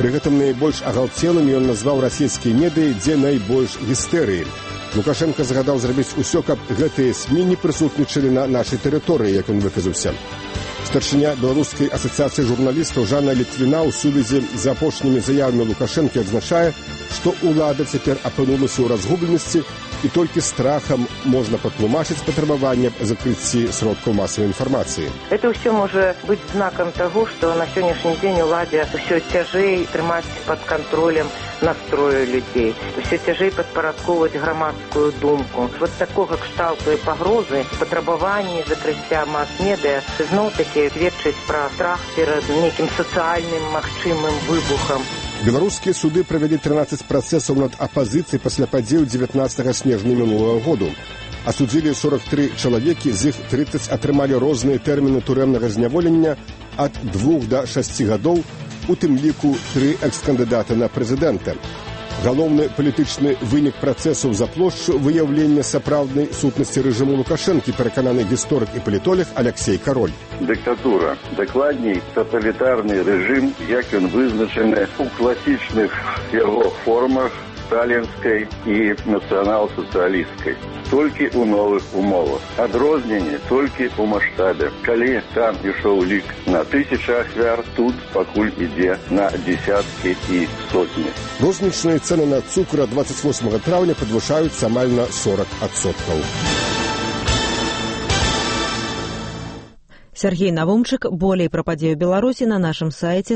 Пры гэтым найбольш агалцелымі ён назваў расійскія медыі, дзе найбольш гістэрыі. Лукашенко загадаў зрабіць усё, каб гэтыя СМІ не прысутнічалі на нашай тэрыторыі, як ён выказаўся. Старшыня Беларускай асацыяцыі журналістаў Жанна Літвіна ў сувязі з апошнімі заявамі Лукашэнкі адзначае, што ўлада цяпер апынулася ў разгубленасці і толькі страхам можна патлумачыць патрабаванне аб закрыцці сродкаў масавай інфармацыі. Это ўсё можа быць знакам таго, што на сённяшні дзень уладзе ўсё цяжэй трымаць пад кантролем настрою людзей, ўсё цяжэй падпарадкоўваць грамадскую думку. Вот такога кшталту і пагрозы, патрабаванні закрыцця мас-медыа зноў-такі сведчаць пра страх перад нейкім сацыяльным магчымым выбухам. Беларускія суды правялі 13 працэсаў над апазіцыяй пасля падзеяў 19 снежня мінулага году. Асудзілі 43 чалавекі, з іх 30 атрымалі розныя тэрміны турэмнага зняволення ад 2 да 6 гадоў, у тым ліку 3 экс-кандыдаты на прэзідэнта. Галоўны палітычны вынік працэсаў за плошчу выяўлення сапраўднай сутнасці рэжыму Лукашэнкі, перакананы гісторык і палітолог Алексей Кароль. Дыктатура, дакладней таталітарны рэжым, як ён вызначаны у класічных яго формах сталінскай і нацыянал-сацыялісткай. Толькі ў новых умовах. Адрозненне толькі ў маштабе. Калі там ішоў лік на 1000 ахвяр, тут пакуль ідзе на дзесяткі і сотні. Рознічныя цэны на цукар 28 траўня падвышаюцца амаль на 40%. Сергей Навумчык. Болей пра падзею Беларусі на нашым сайце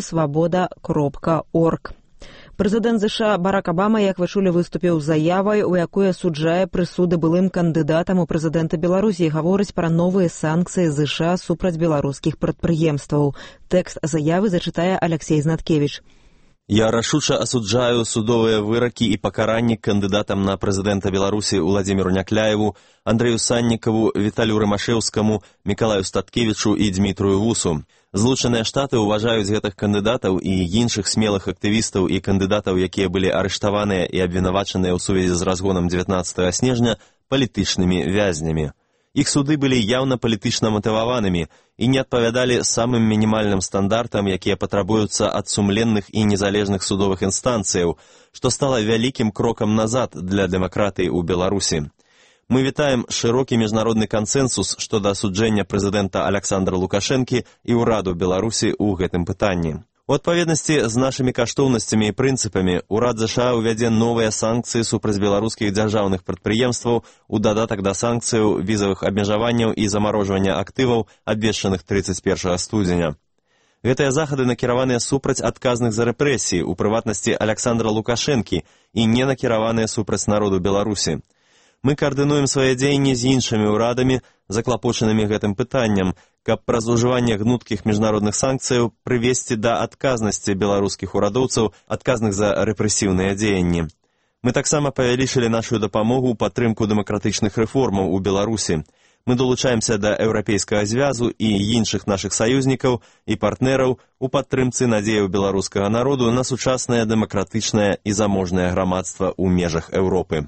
свабода.орг. Прэзідэнт ЗША Барак Абама, як вы чулі, выступіў з заявай, у якой асуджае прысуды былым кандыдатам у прэзідэнта Беларусі і гаворыць пра новыя санкцыі ЗША супраць беларускіх прадпрыемстваў. Тэкст заявы зачытае Алексей Знаткевич. Я рашуча асуджаю судовыя выракі і пакаранні кандыдатам на прэзідэнта Беларусі Уладзіміру Някляеву, Андрэю Саннікаву, Віталю Рымашэўскаму, Мікалаю Статкевічу і Дмітрую Вусу. Злучаныя Штаты ўважаюць гэтых кандыдатаў і іншых смелых актывістаў і кандыдатаў, якія былі арыштаваныя і абвінавачаныя ў сувязі з разгонам 19 снежня, палітычнымі вязнямі. Іх суды былі яўна палітычна матываванымі і не адпавядалі самым мінімальным стандартам, якія патрабуюцца ад сумленных і незалежных судовых інстанцыяў, што стала вялікім крокам назад для дэмакратыі ў Беларусі. Мы вітаем шырокі міжнародны кансэнсус шчодо асуджэння прэзідэнта Аляксандра Лукашэнкі і ўраду Беларусі ў гэтым пытанні. У адпаведнасці з нашымі каштоўнасцямі і прынцыпамі ўрад ЗША ўвядзе новыя санкцыі супраць беларускіх дзяржаўных прадпрыемстваў у дадатак да санкцыяў, візавых абмежаванняў і замарожвання актываў, абвешчаных 31 студзеня. Гэтыя захады накіраваныя супраць адказных за рэпрэсіі, у прыватнасці Аляксандра Лукашэнкі, і не накіраваныя супраць народу Беларусі. Мы каардынуем свае дзеянні з іншымі ўрадамі, заклапочанымі гэтым пытаннем, каб праз ужыванне гнуткіх міжнародных санкцыяў прывесці да адказнасці беларускіх урадоўцаў, адказных за рэпрэсіўныя дзеянні. Мы таксама павялічылі нашу дапамогу ў падтрымку дэмакратычных рэформаў у Беларусі. Мы долучаемся да Еўрапейскага звязу і іншых нашых саюзнікаў і партнераў у падтрымцы надзеяў беларускага народу на сучаснае дэмакратычнае і заможнае грамадства ў межах Еўропы.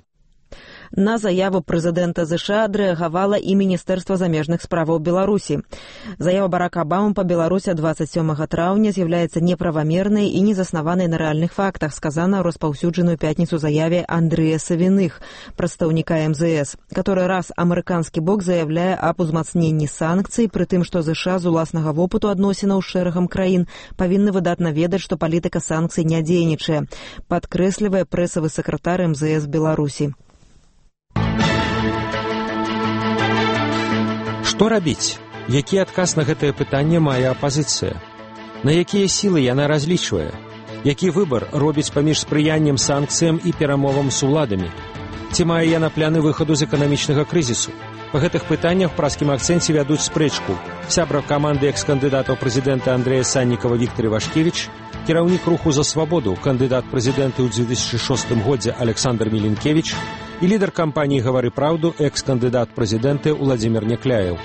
На заяву прэзідэнта ЗША адрэагавала і Міністэрства замежных справаў Беларусі. Заява Барака Абамы па Беларусі 27 траўня з'яўляецца неправамернай і незаснаванай на рэальных фактах, сказана ў распаўсюджаную пятніцу заяве Андрэя Савіных, прадстаўніка МЗС, который раз амерыканскі бок заявляе аб узмацненні санкцый, пры тым, што ЗША з уласнага вопыту адносінаў з шэрагам краін павінны выдатна ведаць, што палітыка санкцый не дзейнічае, падкрэслівае прэсавы сакратар МЗС Беларусі. Што рабіць? Які адказ на гэтае пытанне мае апазіцыя? На якія сілы яна разлічвае? Які выбар робіць паміж спрыяннем санкцыям і перамовам з уладамі? Ці мае яна пляны выхаду з эканамічнага крызісу? Па гэтых пытаннях праскім акцэнце вядуць спрэчку сябра каманды экс-кандыдатаў прэзідэнта Андрэя Саннікава Віктор Івашкевіч, кіраўнік руху за свабоду, кандыдат прэзідэнта ў 2006 годзе Александр Мілінкевіч і лідар кампаніі «Гавары праўду» экс-кандыдат прэзідэнта Уладзімір Някляеў.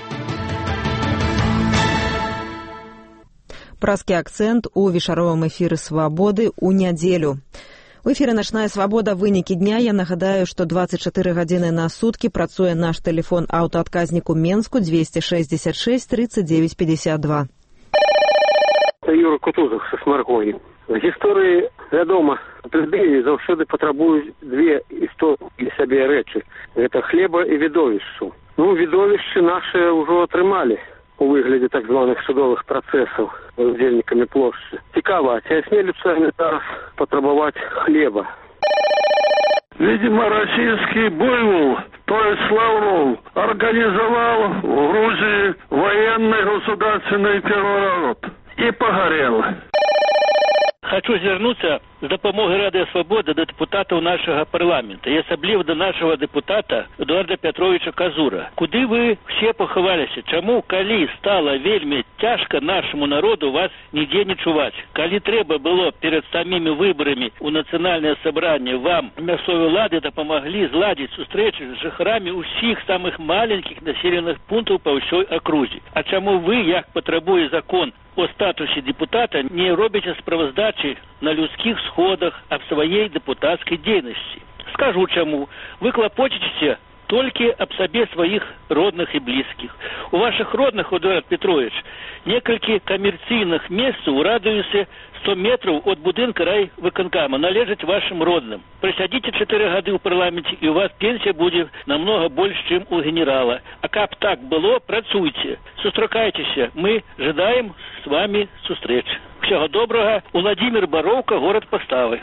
Праскі акцэнт у вечаровым эфіры «Свабоды» ў нядзелю. У эфіры «Начная свабода» вынікі дня. Я нагадаю, што 24 гадзіны на суткі працуе наш тэлефон аўтаадказнік у Менску 266 39 52. Это Юра Кутузов со Сморгони. З гісторыі вядома, прэзідыі заўсёды патрабуюць две істотныя для сябе рэчы. Гэта хлеба і відовішчу. Відовішчы нашыя ўжо атрымалі у выглядзе так званых судовых працэсаў з удзельнікамі плошчы. Цікава, ці асмелюцца яны зараз патрабаваць хлеба? Видимо, российский буйвол, то есть Лавров, организовал в Грузии военный государственный переворот и погорел. Хочу звернуцца з дапамогай Радыё Свабода да дэпутатаў нашага парламента і асабліва да нашага дэпутата Эдуарда Пятровича Казура. Куды вы все пахаваліся? Чаму, калі стала вельмі цяжка нашаму народу, вас нідзе не чуваць? Калі трэба было перад самімі выбарамі ў нацыянальнае сабранне вам мясцовыя ўлады дапамаглі зладзіць сустрэчы з жыхарамі ўсіх самых маленькіх населеных пунктаў па ўсёй акрузе. А чаму вы, як патрабуе закон о статусе депутата, не робите справаздачи на людских сходах об своей депутатской деятельности? Скажу чему. Вы клопочете только об себе своих родных и близких. У ваших родных, Эдуард Петрович, несколько коммерційных мест у радиусе 100 метров от будинка райвиконкама належать вашим родным. Присядите 4 годы в парламенте, и у вас пенсия будет намного больше, чем у генерала. А как так было, працуйте. Сустракайтесь. Мы ожидаем с вами встреч. Всего доброго. Владимир Боровка, город Поставы.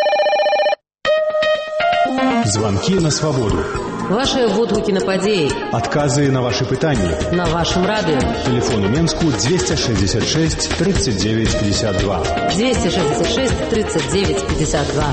Звонки на свободу. Ваши водгуки на падеи. Отказы на ваши пытания. На вашем радио. Телефон у Менску 266 39 52. 266 39 52.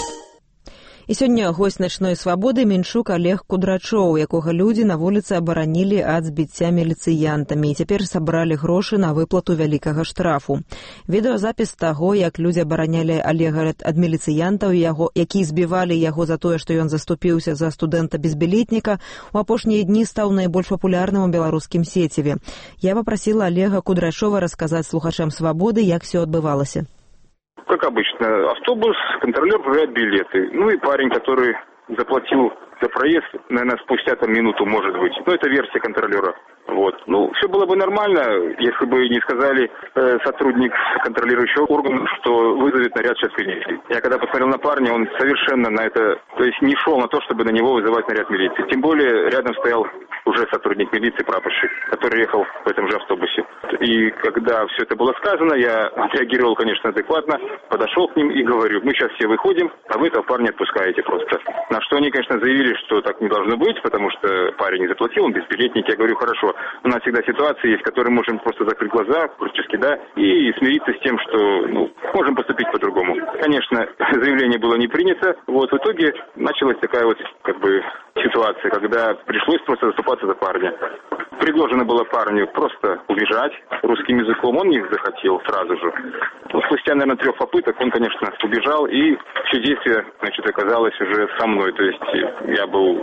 І сёння госць начной свабоды Менчук Олег Кудрачоў, якога людзі на вуліцы абаранілі ад збіцця міліцыянтамі і цяпер сабралі грошы на выплату вялікага штрафу. Відэазапіс таго, як людзі абаранялі Олега ад міліцыянтаў, які збівалі яго за тое, што ён заступіўся за студэнта-безбілетніка, у апошнія дні стаў найбольш папулярным у беларускім сеціве. Я папрасіла Олега Кудрачова расказаць слухачам свабоды, як всё адбывалася. Как обычно, автобус, контролер проверяет билеты. И парень, который заплатил за проезд, наверное, спустя минуту, может быть. Это версия контролера. Все было бы нормально, если бы не сказали сотрудник контролирующего органа, что вызовет наряд сейчас милиции. Я когда посмотрел на парня, он совершенно на это, то есть не шел на то, чтобы на него вызывать наряд милиции. Тем более рядом стоял уже сотрудник милиции, прапорщик, который ехал в этом же автобусе. И когда все это было сказано, я отреагировал, конечно, адекватно, подошел к ним и говорю: мы сейчас все выходим, а вы этого парня отпускаете просто. На что они, конечно, заявили, что так не должно быть, потому что парень не заплатил, он безбилетник. Я говорю: хорошо, у нас всегда ситуации есть, в которой можем просто закрыть глаза, практически, и смириться с тем, что можем поступить по-другому. Конечно, заявление было не принято. В итоге началась такая ситуация, когда пришлось просто заступаться за парня. Предложено было парню просто убежать русским языком, он не захотел сразу же. Спустя, наверное, 3 попыток он, конечно, убежал, и все действие, оказалось уже со мной. То есть я был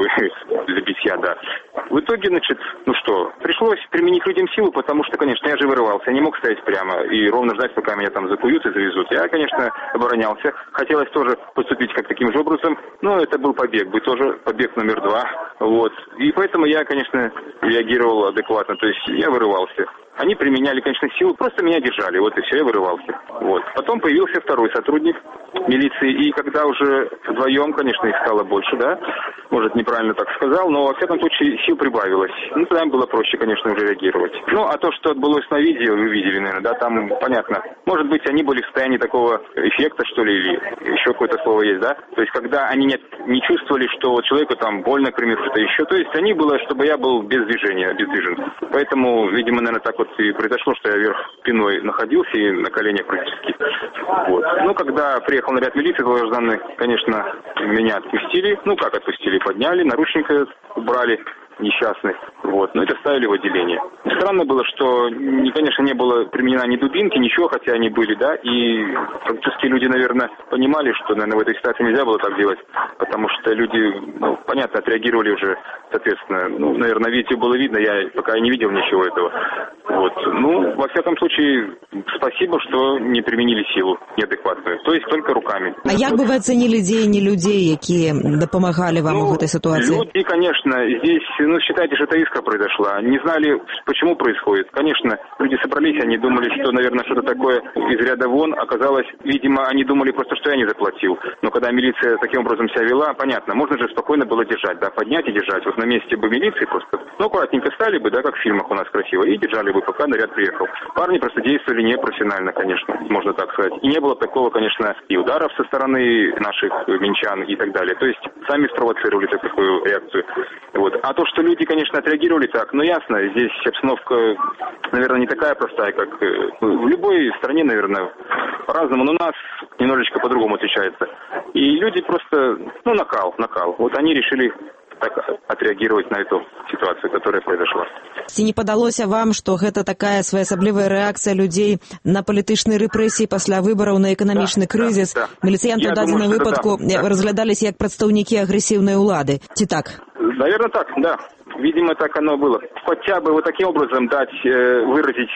для битья, В итоге, пришлось применить людям силу, потому что, конечно, я же вырывался, я не мог стоять прямо и ровно ждать, пока меня там закуют и завезут. Я, конечно, оборонялся. Хотелось тоже поступить таким же образом, но это был побег, тоже побег номер 2. И поэтому я, конечно, реагировал адекватно, то есть я вырывался. Они применяли, конечно, силу, просто меня держали, и все, я вырывался. Потом появился второй сотрудник милиции, и когда уже вдвоем, конечно, их стало больше, может, неправильно так сказал, но, во всяком случае, сил прибавилось. Тогда им было проще, конечно, уже реагировать. А то, что отбылось на видео, вы видели, наверное, там понятно. Может быть, они были в состоянии такого эффекта, что ли, или еще какое-то слово есть, То есть, когда они не чувствовали, что человеку там больно, к примеру, что-то еще. То есть, они было, чтобы я был без движения, обездвижен. Поэтому, видимо, наверное, так и произошло, что я вверх спиной находился и на коленях практически. Когда приехал наряд милиции, долгожданный, конечно, меня отпустили. Как отпустили? Подняли, наручники убрали несчастных, и доставили в отделение. Странно было, что, конечно, не было применена ни дубинки, ничего, хотя они были, и практически люди, наверное, понимали, что, наверное, в этой ситуации нельзя было так делать, потому что люди, понятно, отреагировали уже, соответственно, наверное, видео было видно, я пока не видел ничего этого. Во всяком случае, спасибо, что не применили силу неадекватную, то есть только руками. А як бы вы оценили дзеянні людей, які допомагали вам в этой ситуации? Люди, конечно, здесь ну, считайте, что это искра произошла. Не знали, почему происходит. Конечно, люди собрались, они думали, что, наверное, что-то такое из ряда вон. Оказалось, видимо, они думали просто, что я не заплатил. Но когда милиция таким образом себя вела, понятно, можно же спокойно было держать, да, поднять и держать. Вот на месте бы милиции просто, ну, аккуратненько стали бы, да, как в фильмах у нас красиво, и держали бы, пока наряд приехал. Парни просто действовали непрофессионально, конечно, можно так сказать. И не было такого, конечно, и ударов со стороны наших минчан и так далее. То есть сами спровоцировали такую реакцию. Вот. А то, что люди, конечно, отреагировали так, ну, ясно, здесь обстановка, наверное, не такая простая, как в любой стране, наверное, по-разному, но у нас немножечко по-другому отличается. И люди просто, ну, накал. Вот они решили так отреагировать на эту ситуацию, которая произошла. Ці не падалося вам, што гэта такая своеасаблівая рэакцыя людзей на палітычныя рэпрэсіі пасля выбараў, на эканамічны крызіс? Міліцыянты ў дадзеным выпадку разглядаліся як прадстаўнікі агрэсіўнай улады. Ці так? Наверное, так, да. Видимо, так оно было. Хотя бы вот таким образом дать, выразить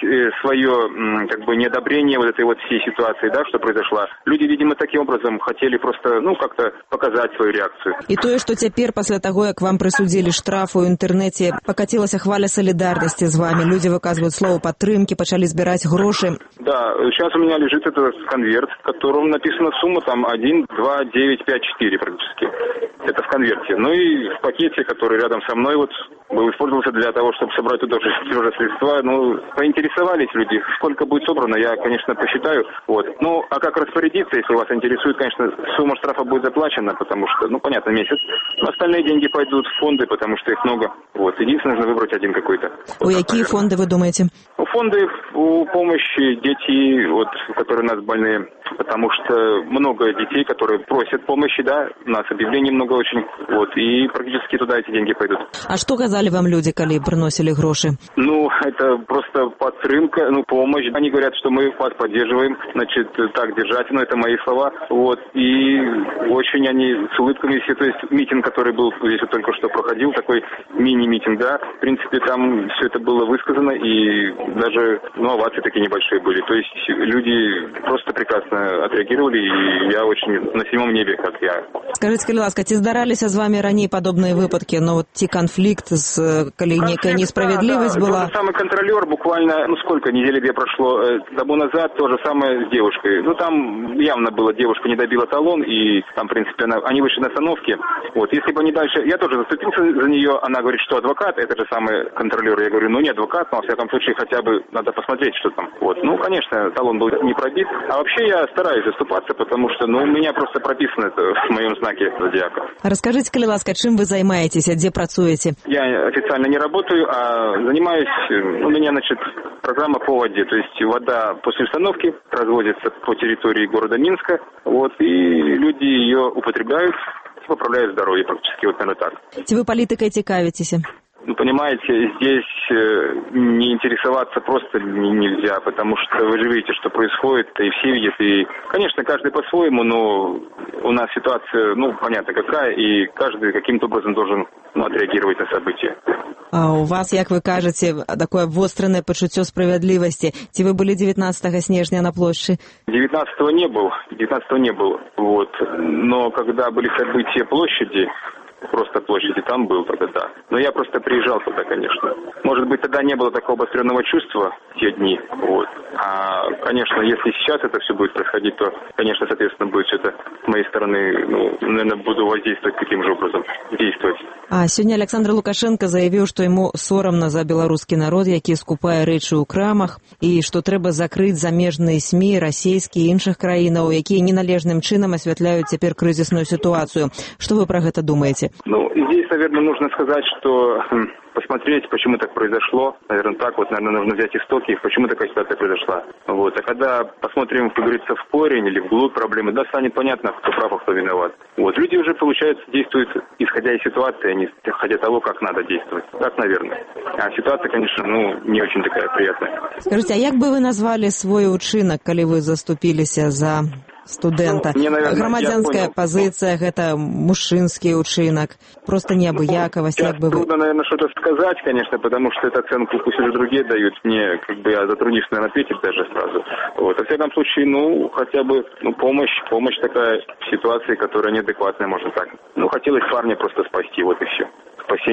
свое, как бы, неодобрение вот этой вот всей ситуации, да, что произошла. Люди, видимо, таким образом хотели просто, ну, как-то показать свою реакцию. И то, что теперь, после того, как вам присудили штраф у интернете, покатилась хваля солидарности с вами, люди выказывают слово подтримки, начали собирать гроши. Да, сейчас у меня лежит этот конверт, в котором написана сумма там 1, 2, 9, 5, 4 практически. Это в конверте. Ну и в пакете, который рядом со мной вот был использовался для того, чтобы собрать туда же средства. Ну, поинтересовались люди, сколько будет собрано, я, конечно, посчитаю. Вот. Ну, а как распорядиться, если вас интересует, конечно, сумма штрафа будет заплачена, потому что, ну, понятно, месяц. Остальные деньги пойдут в фонды, потому что их много. Вот. Единственное, нужно выбрать один какой-то. Вот, какие фонды вы думаете? Фонды по помощи детей, вот, которые у нас больные, потому что много детей, которые просят помощи, да, у нас объявлений много очень, вот, и практически туда эти деньги пойдут. А что казали вам люди, коли приносили гроши? Ну, это просто подтримка, ну, помощь. Они говорят, что мы вас поддерживаем, значит, так держать, ну, это мои слова, вот, и очень они с улыбками все, то есть митинг, который был здесь вот только что проходил, такой мини-митинг, да, в принципе, там все это было высказано, и даже, ну, овации такие небольшие были, то есть люди просто прекрасно отреагировали, и я очень на седьмом небе, как я. Скажите, калі ласка, ці здараліся з вами раней подобные выпадки, но вот те конфликт, коли некая несправедливость была? Тот же самый контролер буквально, ну сколько, недели-две прошло тому назад, то же самое с девушкой. Ну там явно было, девушка не добила талон, и там, в принципе, они вышли на остановке. Вот, если бы они дальше, я тоже заступился за нее, она говорит, что адвокат, это же самый контролер. Я говорю, ну не адвокат, но во всяком случае хотя бы надо посмотреть, что там. Вот, ну, конечно, талон был не пробит. А вообще я стараюсь заступаться, потому что, ну, у меня просто прописано это в моем знаке зодиака. Расскажите, калі ласка, чым вы займаетесь, где працуете? Я официально не работаю, а занимаюсь, у меня, значит, программа по воде, то есть вода после установки разводится по территории города Минска, вот, и люди ее употребляют, поправляют здоровье практически, вот, наверное, так. Вы политикой цікавитесь? Ну, понимаете, здесь не интересоваться просто нельзя, потому что вы же видите, что происходит, и все видят, и, конечно, каждый по-своему, но у нас ситуация, ну, понятно какая, и каждый каким-то образом должен, ну, отреагировать на события. А у вас, як вы кажете, такое обостранное почуття справедливости. Ці вы были 19 снежня на площади? 19-го не был, вот, но когда были события площади, просто площади, там был тогда, да. Но я просто приезжал туда, конечно. Может быть, тогда не было такого обостренного чувства в те дни, вот. А, конечно, если сейчас это все будет происходить, то, конечно, соответственно, будет все это с моей стороны, ну, наверное, буду воздействовать таким же образом, действовать. А сегодня Александр Лукашенко заявил, что ему соромно за белорусский народ, які скупае рэчы ў крамах, и что трэба закрыть замежные СМИ, российские и іншых краінаў, якія неналежным чынам освятляют теперь кризисную ситуацию. Что вы про это думаете? Ну, здесь, наверное, нужно сказать, что посмотреть, почему так произошло. Наверное, так вот, наверное, нужно взять истоки, почему такая ситуация произошла. Вот. А когда посмотрим, как говорится, в корень или вглубь проблемы, да, станет понятно, кто прав, а кто виноват. Вот. Люди уже, получается, действуют, исходя из ситуации, а не исходя того, как надо действовать. Так, наверное. А ситуация, конечно, ну, не очень такая приятная. Скажите, а як бы вы назвали свой учинок, коли вы заступились за студента? Ну, наверное, громадянская позиция, это мужчинский учинок, просто необыяковость, як бы вы... Трудно, наверное, что-то сказать, конечно, потому что эту оценку пусть уже другие дают. Мне, как бы, я затруднюсь, наверное, ответить даже сразу. Вот. Во всяком случае, ну, хотя бы, ну, помощь такая в ситуации, которая неадекватная, можно так. Ну, хотелось парня просто спасти, вот и все. Спасение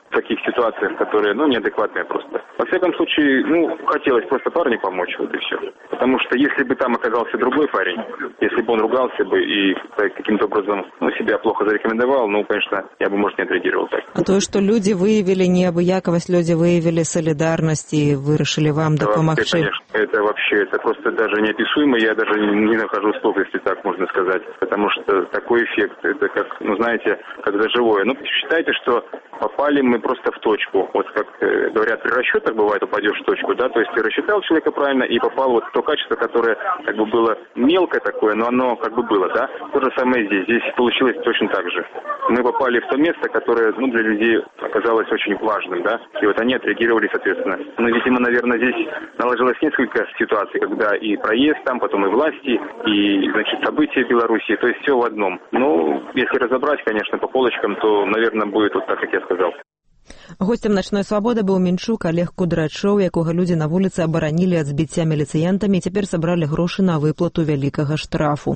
в таких ситуациях, которые, неадекватные просто. Во всяком случае, хотелось просто парню помочь, вот и все. Потому что если бы там оказался другой парень, если бы он ругался бы и каким-то образом себя плохо зарекомендовал, конечно, я бы, может, не отреагировал так. А то, что люди выявили неабыякавасць, люди выявили солидарность и вырашили вам допомагчы. Конечно, это просто даже неописуемо, я даже не нахожу слов, если так можно сказать. Потому что такой эффект, это как, знаете, когда живое. Считайте, что попали мы просто в точку. Вот как говорят, при расчетах бывает упадешь в точку, да, то есть ты рассчитал человека правильно и попал вот в то качество, которое как бы было мелкое такое, но оно как бы было, да. То же самое здесь. Здесь получилось точно так же. Мы попали в то место, которое, для людей оказалось очень важным, да, и вот они отреагировали, соответственно. Видимо, наверное, здесь наложилось несколько ситуаций, когда и проезд там, потом и власти, и, события в Беларуси, то есть все в одном. Если разобрать, конечно, по полочкам, то, наверное, будет вот так, как я сказал. Гостем «Ночной свободы» быў Мінчук Олег Кудрачоў, якога людзі на вуліцы абаранілі ад збіцця міліцыянтамі і цяпер сабралі грошы на выплату вялікага штрафу.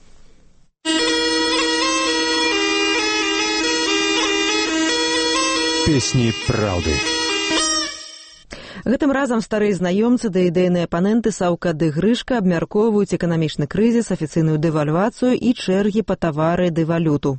Песні праўды. Гэтым разам старыя знаёмцы ды ідэйныя апаненты Саўка ды Грышка абмяркоўваюць эканамічны крызіс, афіцыйную дэвальвацыю і чэргі па тавары ды валюту.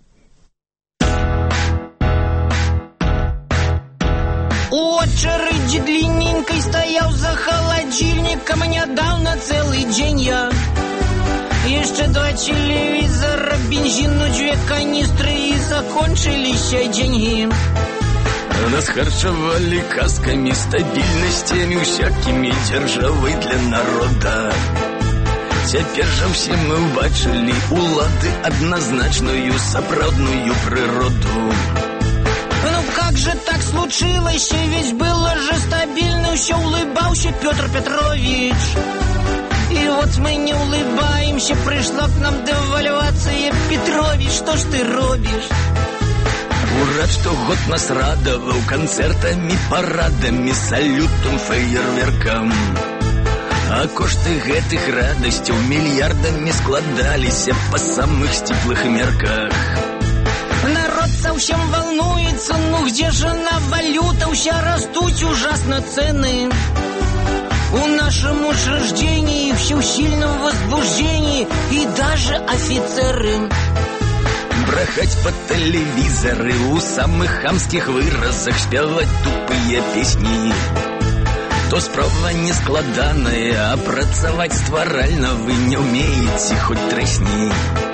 Очередь длинненькой стоял за холодильником недавно целый день я. Еще 2 телевизора, бензину 2 канистры и закончились деньги. Нас харчевали касками, стабильностями всякими, державой для народа. Теперь же все мы убачили улады однозначную, сапраўдную природу. Как же так случилось, ведь было же стабильно, все улыбался Петр Петрович. И вот мы не улыбаемся, пришла к нам девальвация. Петрович, что ж ты робишь? Урад, что год нас радовал концертами, парадами, салютом, фейерверком. А кошты гэтых радостей миллиардами складались по самых степлых мерках. Народ совсем волнуется, где же на валюта, вся растут ужасно цены. У нашем учреждении все в сильном возбуждении, и даже офицеры. Брахать по телевизоры, у самых хамских выразах спевать тупые песни. То справа не складаная, а працаваць стваральна вы не умеете, хоть тресни.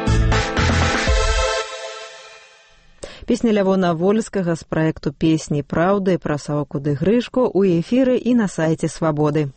Песня Лявона Вольскага з праекту «Песні праўды» пра Саўку ды Грышку у эфіры і на сайце «Свабоды».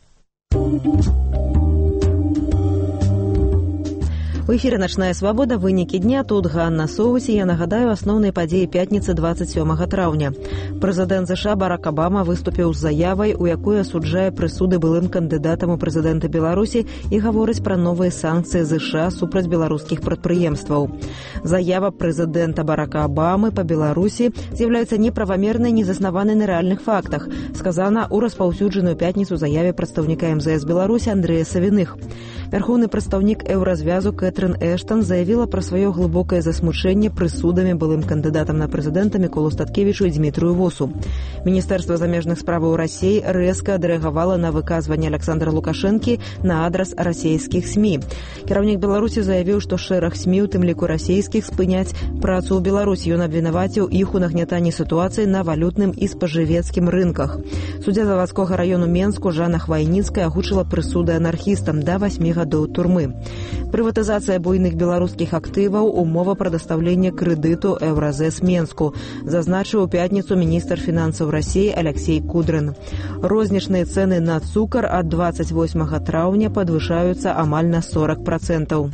У эфире «Ночная свобода», вынікі дня, тут Ганна Соуси. Я нагадаю асноўныя падзеі пятніцы 27 траўня. Прэзідэнт США Барак Абама выступіў з заявай, у якой асуджае прысуды былым кандыдатам у прэзідэнта Беларусі і гаворыць пра новыя санкцыі США супраць беларускіх прадпрыемстваў. Заява прэзідэнта Барака Абамы па Беларусі з'яўляецца неправамернай, незаснаванай на рэальных фактах, сказана ў распаўсюджаную пятніцу заяве прадстаўніка МЗС Беларусі Андрэя Савіных. Вярхоўны прадстаўнік еўразвязу Кэтрин Эштон заявила про свое глубокое засмучение прысудамі былым кандыдатам на прэзідэнта Міколу Статкевічу і Дмітрыю Восу. Міністэрства замежных справаў Расіі рэзка адрэагавала на выказванне Александра Лукашэнкі на адрас расійскіх СМІ. Кіраўнік Беларусі заявіў, што шэраг СМІ, у тым ліку расійскіх, спыняць працу ў Беларусі. Ён абвінаваціў іх у нагнятанні сітуацыі на валютным і спажывецкім рынках. Суддзя завадскога раёну Менску Жанна Хвайніцкая агучыла прысуды анархістам да 8 гадоў турмы. Прыватызацыя буйных беларускіх актываў – умова прадастаўлення крэдыту Еўразэс Менску, зазначыў у пятніцу міністр фінансаў Расіі Алексей Кудрин. Рознічныя цэны на цукар ад 28 траўня падвышаюцца амаль на 40%.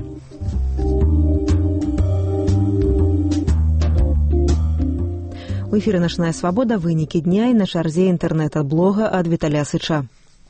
У эфіры «Ночная свобода», вынікі дня і на чарзе інтэрнэта-блога ад Віталя Сыча.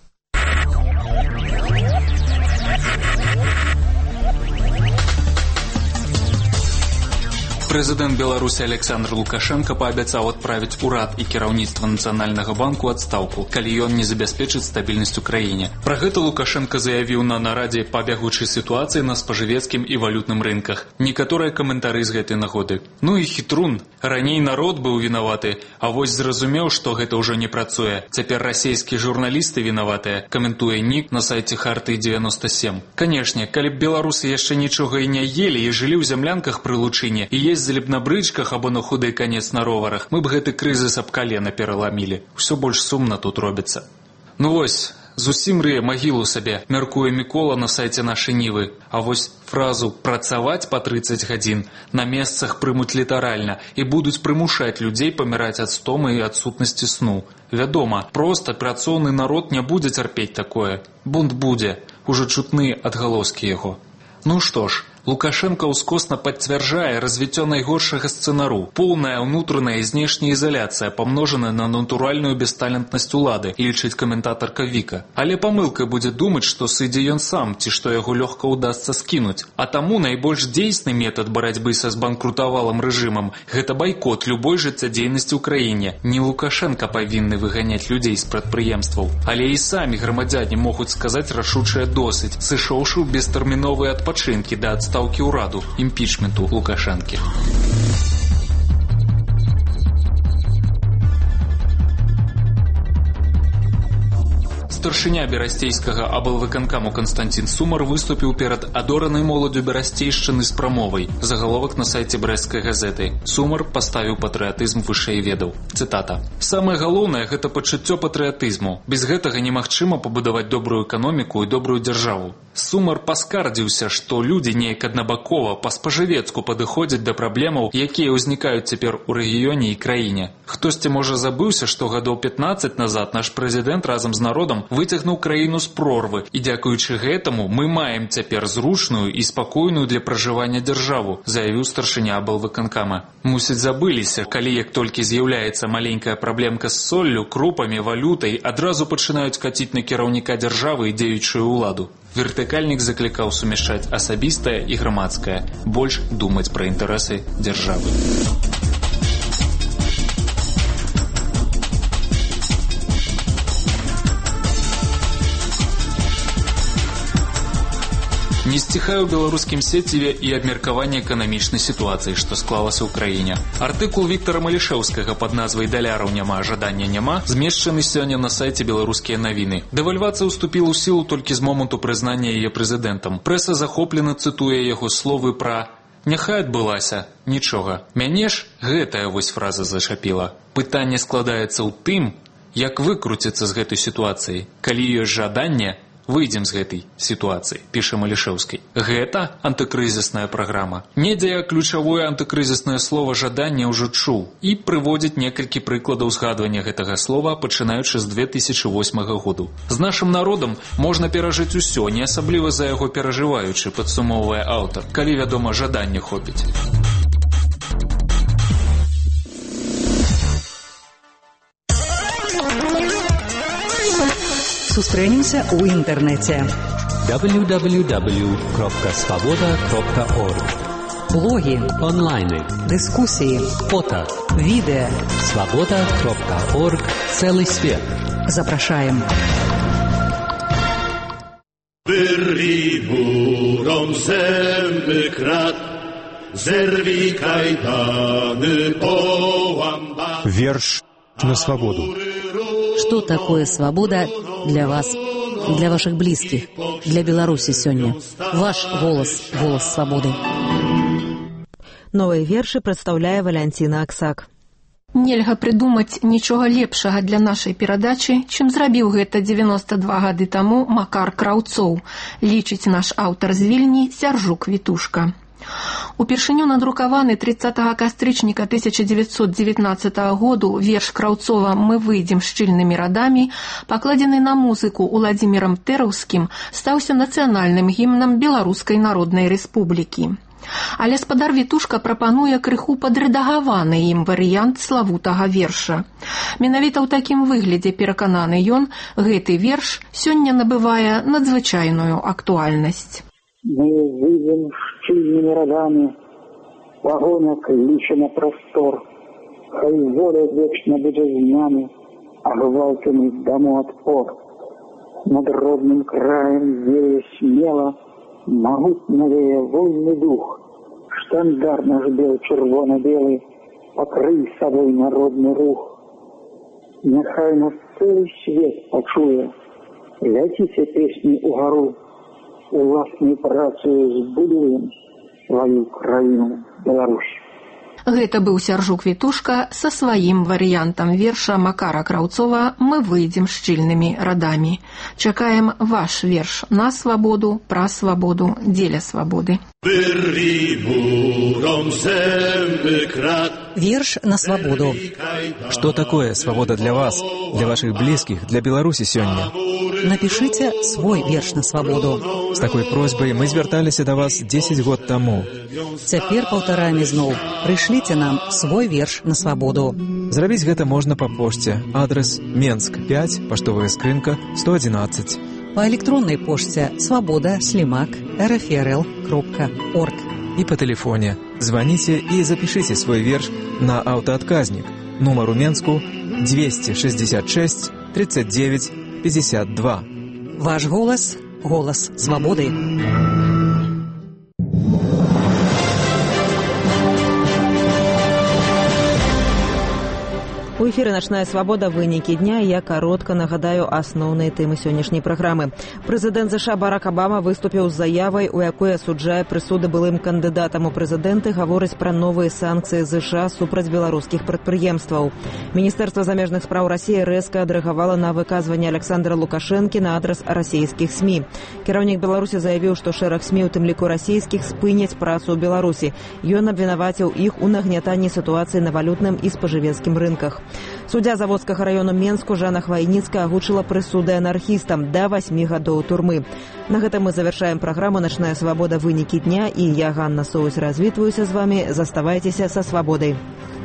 Прэзідэнт Беларусі Александр Лукашенко паабяцаў адправіць урад і кіраўніцтва Нацыянальнага банку ў адстаўку, калі ён не забяспечыць стабільнасць у краіне. Пра гэта Лукашенко заявіў на нарадзе па бягучай сітуацыі на спажывецкім і валютным рынках. Некаторыя каментары з гэтай нагоды. Ну і хітрун. Раней народ быў вінаваты, а вось зразумеў, што гэта ўжо не працуе. Цяпер расійскія журналісты вінаватыя, каментуе Нік на сайце Хартыі 97. Канешне, калі б беларусы яшчэ нічога і не елі і жылі ў зямлянках пры Лучыне і ездзілі б на брычках або на худы канец на роварах, мы б гэты крызіс аб калена пераламілі. Усё больш сумна тут робіцца. Ну вось, зусім рые магілу сабе, мяркуе Мікола на сайце нашай Нівы. А вось фразу «працаваць па 30 гадзін» на месцах прымуць літаральна і будуць прымушаць людзей паміраць ад стомы і адсутнасці сну. Вядома, проста працоўны народ не будзе цярпець такое. Бунт будзе, ужо чутны адгалоскі яго. Ну што ж, Лукашенко ускосна пацвярджае развіццё найгоршага сцэнару. Поўная ўнутраная і знешняя ізаляцыя, памножаная на натуральную бесталентнасць улады, лічыць каментатарка Віка. Але памылкай будзе думаць, што сыдзе ён сам, ці што яго лёгка ўдасца скінуць. А таму найбольш дзейсны метад барацьбы са збанкрутавалым рэжымам – гэта байкот любой жыццядзейнасці ў краіне. Не Лукашенко павінны выганяць людзей з прадпрыемстваў, але і самі грамадзяне могуць сказаць рашучае досыць, сышоўшы ў бестэрміновыя адпачынкі да адстаўкі ўраду, імпічменту Лукашэнкі. Старшыня берасцейскага аблвыканкаму Канстанцін Сумар выступіў перад адоранай моладдзю берасцейшчыны з прамовай. Загаловак на сайце брэсцкай газеты. Сумар паставіў патрыятызм вышэй ведаў. Цытата. «Самае галоўнае – гэта пачуццё патрыятызму. Без гэтага немагчыма пабудаваць добрую эканоміку і добрую дзяржаву». Сумар паскардзіўся, што людзі неяк аднабакова, па-спажывецку падыходзяць да праблемаў, якія ўзнікаюць цяпер у рэгіёне і краіне. Хтосьці, можа, забыўся, што гадоў 15 назад наш прэзідэнт разам з народам выцягнуў краіну з прорвы, і дзякуючы гэтаму мы маем цяпер зручную і спакойную для пражывання дзяржаву, заявіў старшыня аблвыканкама. Мусіць, забыліся, калі як толькі з'яўляецца маленькая праблемка з соллю, крупамі, валютай, адразу пачынаюць каціць на кіраўніка дзяржавы і дзеючую ўладу. Вертыкальнік заклікаў сумяшчаць асабістае і грамадскае, больш думаць пра інтарэсы дзяржавы. Не сціхае ў беларускім сеціве і абмеркаванне эканамічнай сітуацыі, што склалася ў краіне. Артыкул Віктара Малішэўскага пад назвай «Даляраў няма, жадання няма» змешчаны сёння на сайце «Беларускія навіны». Дэвальвацыя ўступіла ў сілу толькі з моманту прызнання яе прэзідэнтам. Прэса захоплена цытуе яго словы пра «няхай адбылася, нічога». Мяне ж гэтая вось фраза зачапіла. Пытанне складаецца ў тым, як выкруціцца з гэтай сітуацыі. Калі ёсць жаданне, выйдзем з гэтай сітуацыі, піша Малішэўскі. Гэта антыкрызісная праграма. Недзе я ключавое антыкрызіснае слова «жаданне» ўжо чуў і прыводзіць некалькі прыкладаў згадвання гэтага слова, пачынаючы з 2008 году. З нашым народам можна перажыць усё, не асабліва за яго перажываючы, падсумоўвае аўтар, калі, вядома, жадання хопіць. Сустрэнемся ў інтэрнэце. www.svoboda.org. Блогі, онлайны, дыскусіі, фото, відэа. svoboda.org. Цэлы свет. Запрашаем. Wyrwij murą zęby krat, zerwij kajdany, połam bat. Верш на свободу. Что такое свобода для вас, для ваших близких, для Беларуси сегодня? Ваш голос, голос свободы. Новыя вершы прадстаўляе Валянціна Аксак. Нельга прыдумаць нічога лепшага для нашай перадачы, чым зрабіў гэта 92 гады таму Макар Краўцоў, лічыць наш аўтар з Вільні Сяржук Вітушка. Упершыню надрукаваны 30 кастрычніка 1919 году верш Краўцова «Мы выйдзем шчыльнымі радамі», пакладзены на музыку Уладзімірам Тэраўскім, стаўся нацыянальным гімнам Беларускай Народнай Рэспублікі. Але спадар Вітушка прапануе крыху падрэдагаваны ім варыянт славутага верша. Менавіта ў такім выглядзе, перакананы ён, гэты верш сёння набывае надзвычайную актуальнасць. Мы выйдем шчыльными радами, в огонях лишено простор. Хай воля вечно будет с нами, а гвалтами дому отпор. Над родным краем вея смело, могутно вея вольный дух. Штандарт наш бел червоно-белый, пакрый сабой народны рух. Няхай нас цэлы свет пачуе, ляціце песні ўгару, уласнай працаю збудуем сваю краіну Беларусь. Гэта быў Сяржук Вітушка са сваім варыянтам верша Макара Краўцова «Мы выйдзем шчыльнымі радамі». Чакаем ваш верш на свабоду, пра свабоду, дзеля свабоды. Верш на свободу. Что такое свобода для вас, для ваших близких, для Беларуси сегодня? Напишите свой верш на свободу. С такой просьбой мы звертались до вас 10 год тому. Цяпер паўтараем ізноў. Прышліце нам свой верш на свободу. Зрабіць гэта можна па пошце. Адрес Менск 5, паштовая скрынка 111. По электронной почте svoboda@rfrl.org. И по телефоне. Звоните и запишите свой верш на автоотказник. Номер у Менску 266 39 52. Ваш голос – голос свободы. У эфіры «Начная свабода», вынікі дня. Я каротка нагадаю асноўныя тэмы сённяшняй праграмы. Прэзідэнт ЗША Барак Абама выступіў з заявай, у якой асуджае прысуды былым кандыдатам у прэзідэнты, гаворыць пра новыя санкцыі ЗША супраць беларускіх прадпрыемстваў. Міністэрства замежных спраў Расіі рэзка адрэагавала на выказванне Александра Лукашэнкі на адрас расійскіх СМІ. Кіраўнік Беларусі заявіў, што шэраг СМІ, у тым ліку расійскіх, спыняць працу ў Беларусі. Ён абвінаваціў іх у нагнятанні сітуацыі на валютным і спажывецкім рынках. Суддзя Заводскага району Менску Жанна Хвайніцкая агучыла прысуды анархістам да 8 гадоў турмы. На гэта мы завяршаем праграму «Начная свабода», вынікі дня, і я, Ганна Соус, развітваюся з вами. Заставайцеся са свабодай.